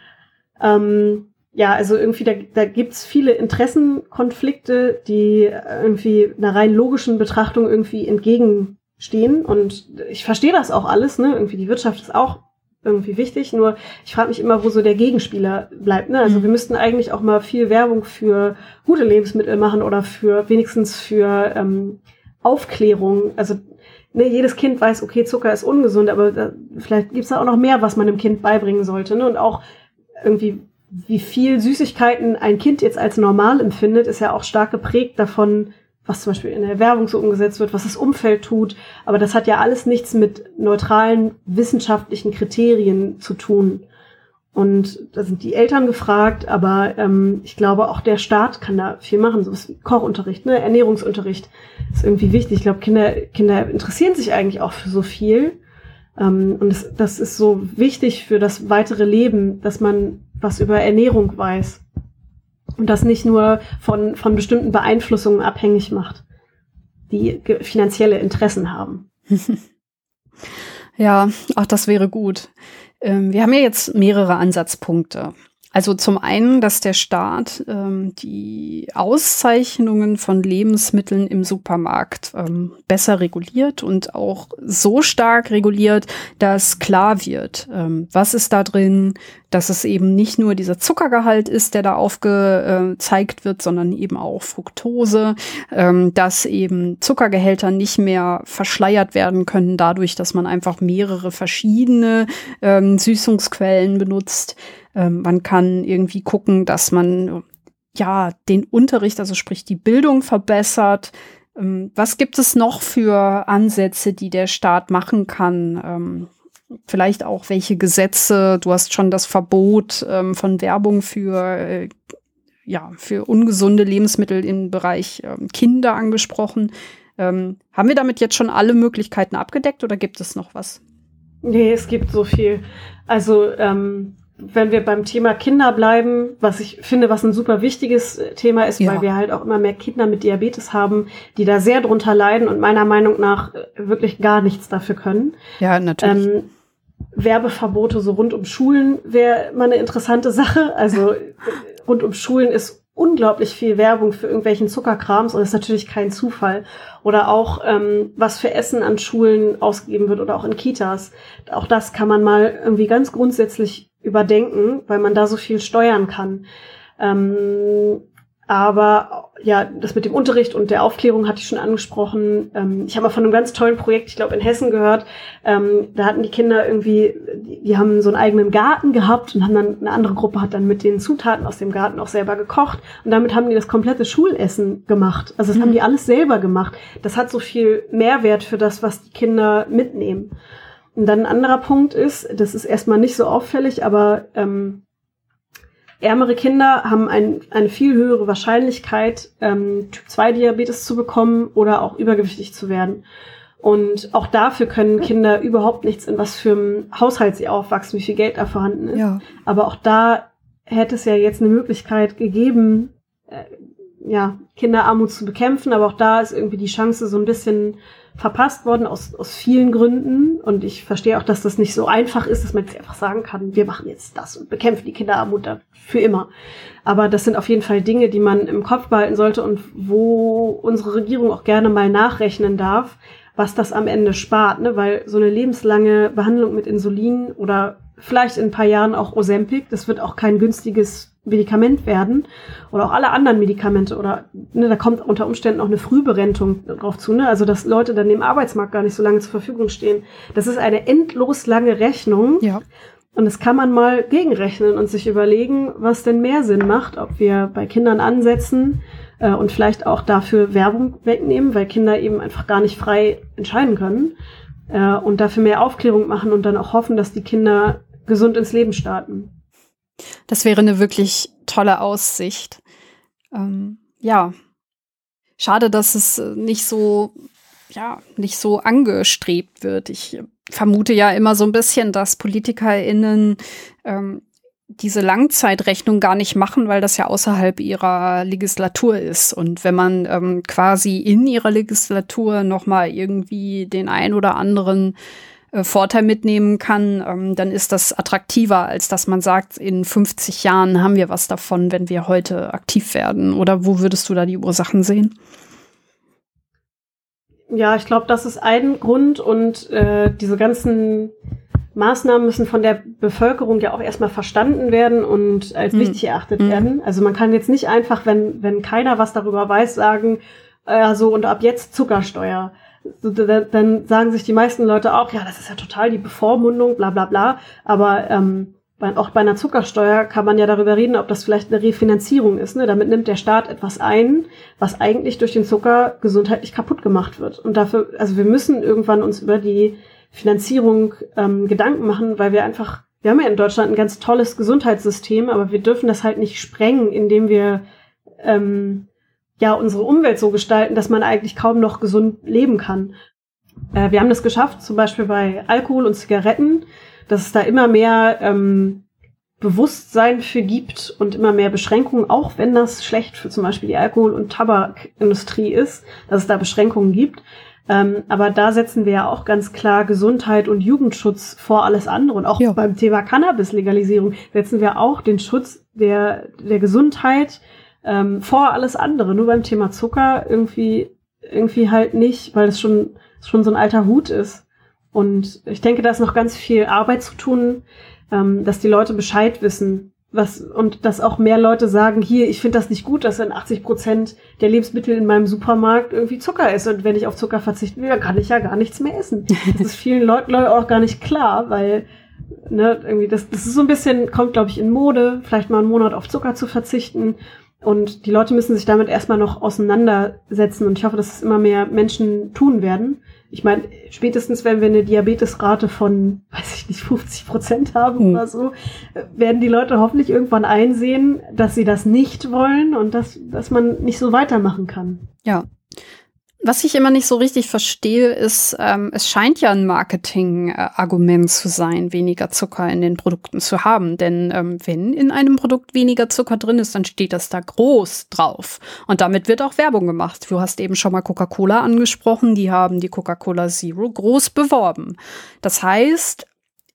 S2: Also irgendwie da gibt's viele Interessenkonflikte, die irgendwie einer rein logischen Betrachtung irgendwie entgegenstehen. Und ich verstehe das auch alles, ne? Irgendwie die Wirtschaft ist auch irgendwie wichtig, nur ich frage mich immer, wo so der Gegenspieler bleibt. Ne? Also wir müssten eigentlich auch mal viel Werbung für gute Lebensmittel machen oder wenigstens für Aufklärung. Also jedes Kind weiß, okay, Zucker ist ungesund, aber vielleicht gibt's da auch noch mehr, was man dem Kind beibringen sollte. Ne? Und auch irgendwie, wie viel Süßigkeiten ein Kind jetzt als normal empfindet, ist ja auch stark geprägt davon, was zum Beispiel in der Werbung so umgesetzt wird, was das Umfeld tut. Aber das hat ja alles nichts mit neutralen wissenschaftlichen Kriterien zu tun. Und da sind die Eltern gefragt, aber ich glaube, auch der Staat kann da viel machen. Sowas wie Kochunterricht, ne? Ernährungsunterricht ist irgendwie wichtig. Ich glaube, Kinder interessieren sich eigentlich auch für so viel. Und das ist so wichtig für das weitere Leben, dass man was über Ernährung weiß. Und das nicht nur von bestimmten Beeinflussungen abhängig macht, die finanzielle Interessen haben.
S1: Ja, auch das wäre gut. Wir haben ja jetzt mehrere Ansatzpunkte. Also zum einen, dass der Staat die Auszeichnungen von Lebensmitteln im Supermarkt besser reguliert und auch so stark reguliert, dass klar wird, was ist da drin, dass es eben nicht nur dieser Zuckergehalt ist, der da aufgezeigt wird, sondern eben auch Fructose, dass eben Zuckergehälter nicht mehr verschleiert werden können dadurch, dass man einfach mehrere verschiedene Süßungsquellen benutzt. Man kann irgendwie gucken, dass man den Unterricht, also sprich die Bildung verbessert. Was gibt es noch für Ansätze, die der Staat machen kann? Vielleicht auch welche Gesetze? Du hast schon das Verbot von Werbung für ungesunde Lebensmittel im Bereich Kinder angesprochen. Haben wir damit jetzt schon alle Möglichkeiten abgedeckt oder gibt es noch was?
S2: Nee, es gibt so viel. Also wenn wir beim Thema Kinder bleiben, was ich finde, was ein super wichtiges Thema ist, weil wir halt auch immer mehr Kinder mit Diabetes haben, die da sehr drunter leiden und meiner Meinung nach wirklich gar nichts dafür können.
S1: Ja, natürlich.
S2: Werbeverbote so rund um Schulen wäre mal eine interessante Sache. Also rund um Schulen ist unglaublich viel Werbung für irgendwelchen Zuckerkrams und das ist natürlich kein Zufall. Oder auch, was für Essen an Schulen ausgegeben wird oder auch in Kitas. Auch das kann man mal irgendwie ganz grundsätzlich überdenken, weil man da so viel steuern kann. Aber ja, das mit dem Unterricht und der Aufklärung hatte ich schon angesprochen. Ich habe mal von einem ganz tollen Projekt, ich glaube in Hessen gehört, da hatten die Kinder irgendwie, die haben so einen eigenen Garten gehabt und haben dann, eine andere Gruppe hat dann mit den Zutaten aus dem Garten auch selber gekocht und damit haben die das komplette Schulessen gemacht. Also das haben die alles selber gemacht. Das hat so viel Mehrwert für das, was die Kinder mitnehmen. Und dann ein anderer Punkt ist, das ist erstmal nicht so auffällig, aber ärmere Kinder haben eine viel höhere Wahrscheinlichkeit, Typ-2-Diabetes zu bekommen oder auch übergewichtig zu werden. Und auch dafür können Kinder überhaupt nichts, in was für einem Haushalt sie aufwachsen, wie viel Geld da vorhanden ist. Ja. Aber auch da hätte es ja jetzt eine Möglichkeit gegeben, Kinderarmut zu bekämpfen. Aber auch da ist irgendwie die Chance so ein bisschen verpasst worden aus vielen Gründen. Und ich verstehe auch, dass das nicht so einfach ist, dass man jetzt einfach sagen kann, wir machen jetzt das und bekämpfen die Kinderarmut da für immer. Aber das sind auf jeden Fall Dinge, die man im Kopf behalten sollte und wo unsere Regierung auch gerne mal nachrechnen darf, was das am Ende spart, ne? Weil so eine lebenslange Behandlung mit Insulin oder vielleicht in ein paar Jahren auch Ozempic, das wird auch kein günstiges Medikament werden oder auch alle anderen Medikamente oder da kommt unter Umständen auch eine Frühberentung drauf zu, also dass Leute dann im Arbeitsmarkt gar nicht so lange zur Verfügung stehen. Das ist eine endlos lange Rechnung und das kann man mal gegenrechnen und sich überlegen, was denn mehr Sinn macht, ob wir bei Kindern ansetzen und vielleicht auch dafür Werbung wegnehmen, weil Kinder eben einfach gar nicht frei entscheiden können und dafür mehr Aufklärung machen und dann auch hoffen, dass die Kinder gesund ins Leben starten.
S1: Das wäre eine wirklich tolle Aussicht. Schade, dass es nicht so angestrebt wird. Ich vermute ja immer so ein bisschen, dass PolitikerInnen diese Langzeitrechnung gar nicht machen, weil das ja außerhalb ihrer Legislatur ist. Und wenn man quasi in ihrer Legislatur noch mal irgendwie den ein oder anderen Vorteil mitnehmen kann, dann ist das attraktiver, als dass man sagt, in 50 Jahren haben wir was davon, wenn wir heute aktiv werden. Oder wo würdest du da die Ursachen sehen?
S2: Ja, ich glaube, das ist ein Grund und diese ganzen Maßnahmen müssen von der Bevölkerung ja auch erstmal verstanden werden und als wichtig erachtet werden. Also man kann jetzt nicht einfach, wenn keiner was darüber weiß, sagen, und ab jetzt Zuckersteuer. Dann sagen sich die meisten Leute auch, ja, das ist ja total die Bevormundung, bla bla bla. Aber auch bei einer Zuckersteuer kann man ja darüber reden, ob das vielleicht eine Refinanzierung ist. Ne? Damit nimmt der Staat etwas ein, was eigentlich durch den Zucker gesundheitlich kaputt gemacht wird. Und dafür, also wir müssen irgendwann uns über die Finanzierung Gedanken machen, weil wir haben ja in Deutschland ein ganz tolles Gesundheitssystem, aber wir dürfen das halt nicht sprengen, indem wir unsere Umwelt so gestalten, dass man eigentlich kaum noch gesund leben kann. Wir haben das geschafft, zum Beispiel bei Alkohol und Zigaretten, dass es da immer mehr Bewusstsein für gibt und immer mehr Beschränkungen, auch wenn das schlecht für zum Beispiel die Alkohol- und Tabakindustrie ist, dass es da Beschränkungen gibt. Aber da setzen wir ja auch ganz klar Gesundheit und Jugendschutz vor alles andere. Und auch beim Thema Cannabis-Legalisierung setzen wir auch den Schutz der Gesundheit vor alles andere. Nur beim Thema Zucker irgendwie halt nicht, weil es schon so ein alter Hut ist. Und ich denke, da ist noch ganz viel Arbeit zu tun, dass die Leute Bescheid wissen, und dass auch mehr Leute sagen, hier, ich finde das nicht gut, dass in 80% der Lebensmittel in meinem Supermarkt irgendwie Zucker ist. Und wenn ich auf Zucker verzichten will, dann kann ich ja gar nichts mehr essen. Das ist vielen Leuten auch gar nicht klar, weil irgendwie das ist so ein bisschen, kommt, glaube ich, in Mode, vielleicht mal einen Monat auf Zucker zu verzichten. Und die Leute müssen sich damit erstmal noch auseinandersetzen. Und ich hoffe, dass es immer mehr Menschen tun werden. Ich meine, spätestens, wenn wir eine Diabetesrate von, 50% haben oder so, werden die Leute hoffentlich irgendwann einsehen, dass sie das nicht wollen und dass man nicht so weitermachen kann.
S1: Ja. Was ich immer nicht so richtig verstehe, ist, es scheint ja ein Marketing-Argument zu sein, weniger Zucker in den Produkten zu haben. Denn wenn in einem Produkt weniger Zucker drin ist, dann steht das da groß drauf. Und damit wird auch Werbung gemacht. Du hast eben schon mal Coca-Cola angesprochen. Die haben die Coca-Cola Zero groß beworben. Das heißt,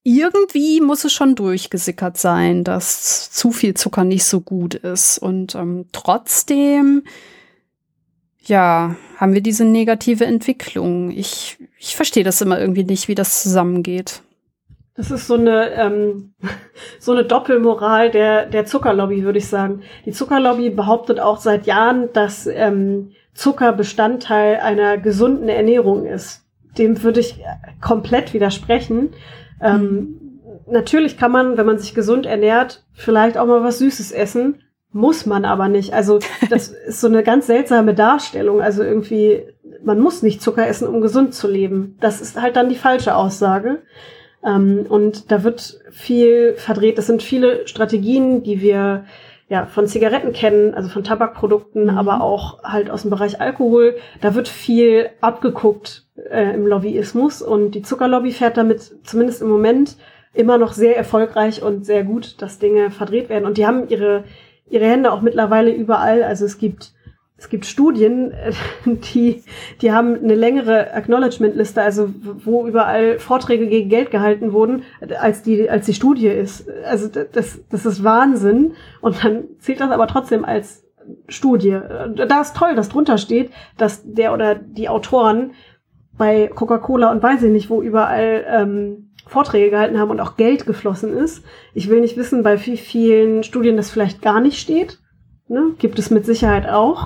S1: irgendwie muss es schon durchgesickert sein, dass zu viel Zucker nicht so gut ist. Und trotzdem, ja, haben wir diese negative Entwicklung. Ich verstehe das immer irgendwie nicht, wie das zusammengeht.
S2: Das ist so eine Doppelmoral der Zuckerlobby, würde ich sagen. Die Zuckerlobby behauptet auch seit Jahren, dass Zucker Bestandteil einer gesunden Ernährung ist. Dem würde ich komplett widersprechen. Natürlich kann man, wenn man sich gesund ernährt, vielleicht auch mal was Süßes essen, muss man aber nicht. Also das ist so eine ganz seltsame Darstellung. Also irgendwie, man muss nicht Zucker essen, um gesund zu leben. Das ist halt dann die falsche Aussage. Und da wird viel verdreht. Das sind viele Strategien, die wir ja von Zigaretten kennen, also von Tabakprodukten, aber auch halt aus dem Bereich Alkohol. Da wird viel abgeguckt im Lobbyismus, und die Zuckerlobby fährt damit zumindest im Moment immer noch sehr erfolgreich und sehr gut, dass Dinge verdreht werden. Und die haben ihre Hände auch mittlerweile überall. Also es gibt Studien, die haben eine längere Acknowledgement-Liste, also wo überall Vorträge gegen Geld gehalten wurden, als die Studie ist. Also das ist Wahnsinn. Und dann zählt das aber trotzdem als Studie. Da ist toll, dass drunter steht, dass der oder die Autoren bei Coca-Cola und weiß ich nicht, wo überall Vorträge gehalten haben und auch Geld geflossen ist. Ich will nicht wissen, bei wie vielen Studien das vielleicht gar nicht steht. Ne? Gibt es mit Sicherheit auch.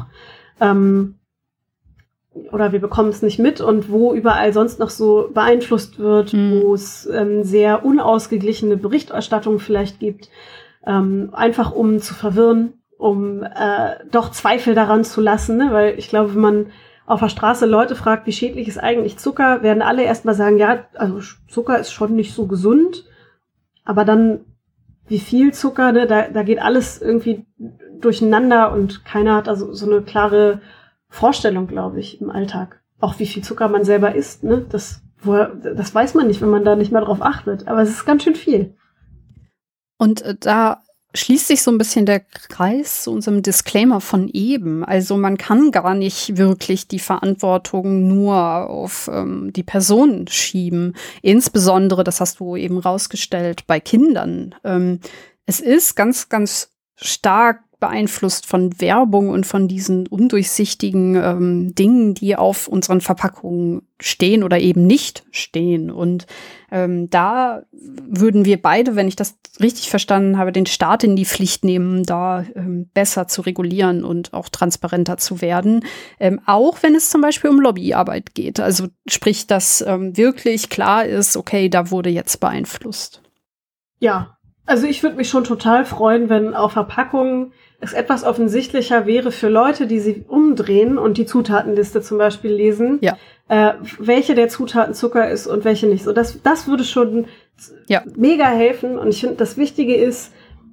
S2: Oder wir bekommen es nicht mit, und wo überall sonst noch so beeinflusst wird, wo es sehr unausgeglichene Berichterstattung vielleicht gibt, einfach um zu verwirren, um doch Zweifel daran zu lassen, ne? Weil ich glaube, wenn man auf der Straße Leute fragt, wie schädlich ist eigentlich Zucker, werden alle erstmal sagen, ja, also Zucker ist schon nicht so gesund, aber dann wie viel Zucker, ne? Da geht alles irgendwie durcheinander, und keiner hat also so eine klare Vorstellung, glaube ich, im Alltag. Auch wie viel Zucker man selber isst, ne? Das weiß man nicht, wenn man da nicht mehr drauf achtet. Aber es ist ganz schön viel.
S1: Und da schließt sich so ein bisschen der Kreis zu unserem Disclaimer von eben. Also man kann gar nicht wirklich die Verantwortung nur auf die Person schieben. Insbesondere, das hast du eben rausgestellt, bei Kindern. Es ist ganz, ganz stark beeinflusst von Werbung und von diesen undurchsichtigen Dingen, die auf unseren Verpackungen stehen oder eben nicht stehen. Und da würden wir beide, wenn ich das richtig verstanden habe, den Staat in die Pflicht nehmen, da besser zu regulieren und auch transparenter zu werden. Auch wenn es zum Beispiel um Lobbyarbeit geht. Also sprich, dass wirklich klar ist, okay, da wurde jetzt beeinflusst.
S2: Ja, also ich würde mich schon total freuen, wenn auf Verpackungen es etwas offensichtlicher wäre für Leute, die sie umdrehen und die Zutatenliste zum Beispiel lesen, ja. Welche der Zutaten Zucker ist und welche nicht. So, das würde schon mega helfen. Und ich finde, das Wichtige ist,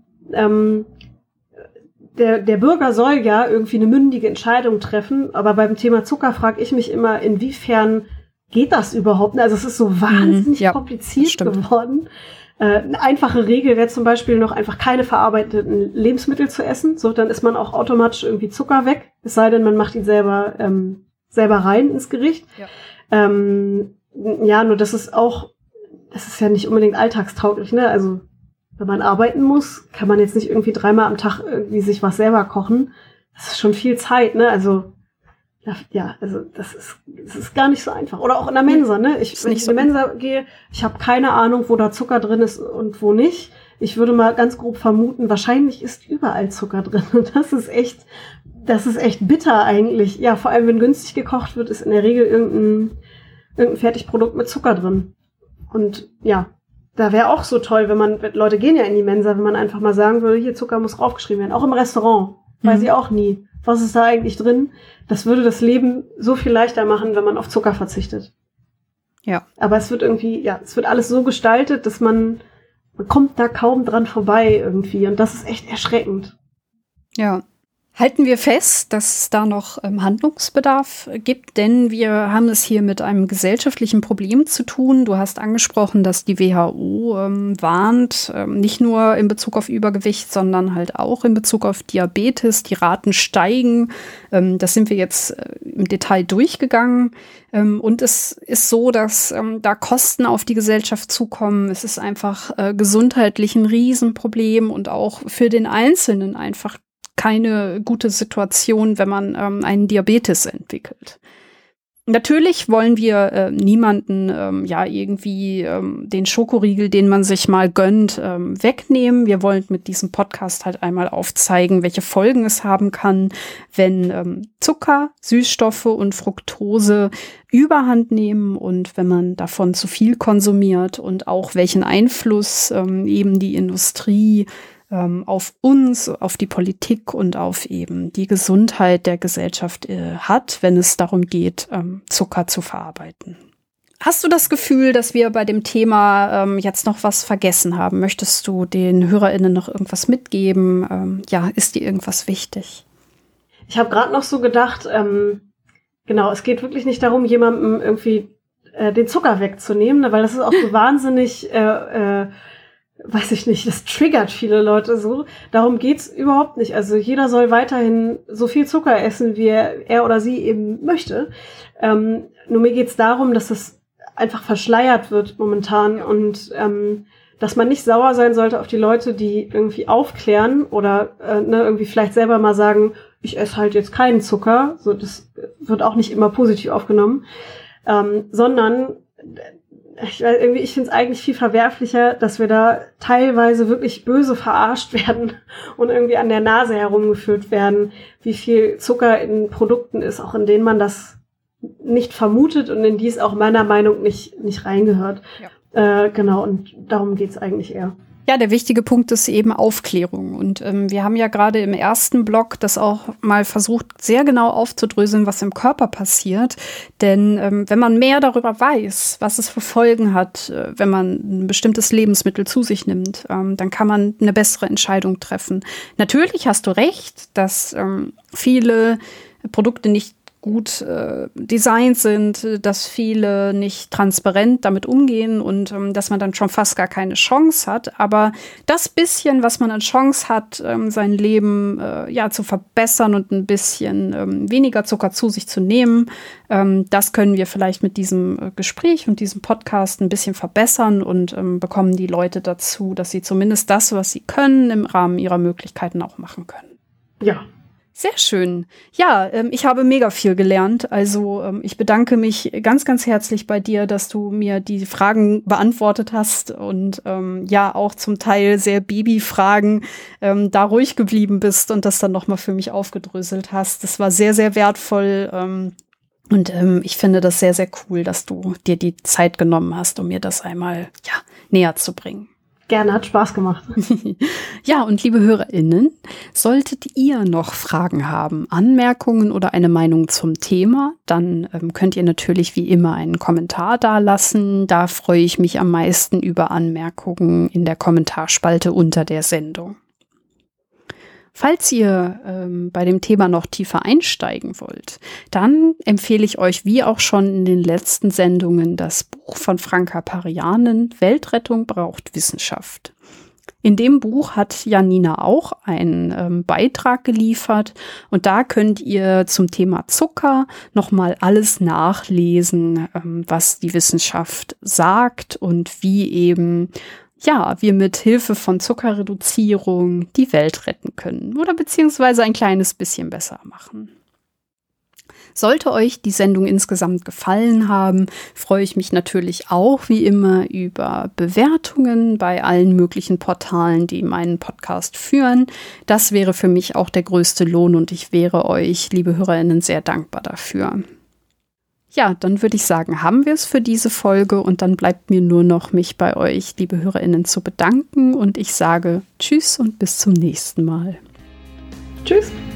S2: der Bürger soll ja irgendwie eine mündige Entscheidung treffen. Aber beim Thema Zucker frage ich mich immer, inwiefern geht das überhaupt? Also es ist so wahnsinnig kompliziert geworden. Eine einfache Regel wäre zum Beispiel noch einfach keine verarbeiteten Lebensmittel zu essen. So, dann ist man auch automatisch irgendwie Zucker weg. Es sei denn, man macht ihn selber rein ins Gericht. Ja, nur das ist ja nicht unbedingt alltagstauglich, ne? Also, wenn man arbeiten muss, kann man jetzt nicht irgendwie 3-mal am Tag irgendwie sich was selber kochen. Das ist schon viel Zeit, ne? Also, ja, also das ist gar nicht so einfach. Oder auch in der Mensa, ne? Wenn ich in die Mensa gehe, ich habe keine Ahnung, wo da Zucker drin ist und wo nicht. Ich würde mal ganz grob vermuten, wahrscheinlich ist überall Zucker drin. Und das ist echt bitter eigentlich. Ja, vor allem, wenn günstig gekocht wird, ist in der Regel irgendein Fertigprodukt mit Zucker drin. Und ja, da wäre auch so toll, Leute gehen ja in die Mensa, wenn man einfach mal sagen würde, hier Zucker muss draufgeschrieben werden. Auch im Restaurant. Weiß ich auch nie. Was ist da eigentlich drin? Das würde das Leben so viel leichter machen, wenn man auf Zucker verzichtet. Ja. Aber es wird alles so gestaltet, dass man kommt da kaum dran vorbei irgendwie. Und das ist echt erschreckend.
S1: Ja. Halten wir fest, dass es da noch Handlungsbedarf gibt, denn wir haben es hier mit einem gesellschaftlichen Problem zu tun. Du hast angesprochen, dass die WHO warnt, nicht nur in Bezug auf Übergewicht, sondern halt auch in Bezug auf Diabetes. Die Raten steigen. Das sind wir jetzt im Detail durchgegangen. Und es ist so, dass da Kosten auf die Gesellschaft zukommen. Es ist einfach gesundheitlich ein Riesenproblem und auch für den Einzelnen einfach keine gute Situation, wenn man einen Diabetes entwickelt. Natürlich wollen wir niemanden irgendwie den Schokoriegel, den man sich mal gönnt, wegnehmen. Wir wollen mit diesem Podcast halt einmal aufzeigen, welche Folgen es haben kann, wenn Zucker, Süßstoffe und Fructose Überhand nehmen und wenn man davon zu viel konsumiert und auch welchen Einfluss eben die Industrie auf uns, auf die Politik und auf eben die Gesundheit der Gesellschaft hat, wenn es darum geht, Zucker zu verarbeiten. Hast du das Gefühl, dass wir bei dem Thema jetzt noch was vergessen haben? Möchtest du den HörerInnen noch irgendwas mitgeben? Ist dir irgendwas wichtig?
S2: Ich habe gerade noch so gedacht, es geht wirklich nicht darum, jemandem irgendwie den Zucker wegzunehmen, ne, weil das ist auch so wahnsinnig weiß ich nicht, das triggert viele Leute so. Darum geht's überhaupt nicht. Also jeder soll weiterhin so viel Zucker essen, wie er oder sie eben möchte. Nur mir geht's darum, dass es einfach verschleiert wird momentan und dass man nicht sauer sein sollte auf die Leute, die irgendwie aufklären oder irgendwie vielleicht selber mal sagen, ich esse halt jetzt keinen Zucker. So, das wird auch nicht immer positiv aufgenommen, sondern ich finde es eigentlich viel verwerflicher, dass wir da teilweise wirklich böse verarscht werden und irgendwie an der Nase herumgeführt werden, wie viel Zucker in Produkten ist, auch in denen man das nicht vermutet und in die es auch meiner Meinung nicht reingehört. Ja. Und darum geht's eigentlich eher.
S1: Ja, der wichtige Punkt ist eben Aufklärung. Und wir haben ja gerade im ersten Blog das auch mal versucht, sehr genau aufzudröseln, was im Körper passiert. Denn wenn man mehr darüber weiß, was es für Folgen hat, wenn man ein bestimmtes Lebensmittel zu sich nimmt, dann kann man eine bessere Entscheidung treffen. Natürlich hast du recht, dass viele Produkte nicht gut designt sind, dass viele nicht transparent damit umgehen und dass man dann schon fast gar keine Chance hat. Aber das bisschen, was man an Chance hat, sein Leben zu verbessern und ein bisschen weniger Zucker zu sich zu nehmen, das können wir vielleicht mit diesem Gespräch und diesem Podcast ein bisschen verbessern und bekommen die Leute dazu, dass sie zumindest das, was sie können, im Rahmen ihrer Möglichkeiten auch machen können.
S2: Ja.
S1: Sehr schön. Ja, ich habe mega viel gelernt. Also ich bedanke mich ganz, ganz herzlich bei dir, dass du mir die Fragen beantwortet hast und auch zum Teil sehr Babyfragen da ruhig geblieben bist und das dann nochmal für mich aufgedröselt hast. Das war sehr, sehr wertvoll und ich finde das sehr, sehr cool, dass du dir die Zeit genommen hast, um mir das einmal näher zu bringen.
S2: Gerne, hat Spaß gemacht.
S1: Ja, und liebe HörerInnen, solltet ihr noch Fragen haben, Anmerkungen oder eine Meinung zum Thema, dann könnt ihr natürlich wie immer einen Kommentar dalassen. Da freue ich mich am meisten über Anmerkungen in der Kommentarspalte unter der Sendung. Falls ihr bei dem Thema noch tiefer einsteigen wollt, dann empfehle ich euch, wie auch schon in den letzten Sendungen, das Buch von Franka Parianen, Weltrettung braucht Wissenschaft. In dem Buch hat Janina auch einen Beitrag geliefert und da könnt ihr zum Thema Zucker nochmal alles nachlesen, was die Wissenschaft sagt und wie eben wir mit Hilfe von Zuckerreduzierung die Welt retten können oder beziehungsweise ein kleines bisschen besser machen. Sollte euch die Sendung insgesamt gefallen haben, freue ich mich natürlich auch wie immer über Bewertungen bei allen möglichen Portalen, die meinen Podcast führen. Das wäre für mich auch der größte Lohn und ich wäre euch, liebe HörerInnen, sehr dankbar dafür. Ja, dann würde ich sagen, haben wir es für diese Folge und dann bleibt mir nur noch, mich bei euch, liebe HörerInnen, zu bedanken und ich sage Tschüss und bis zum nächsten Mal.
S2: Tschüss.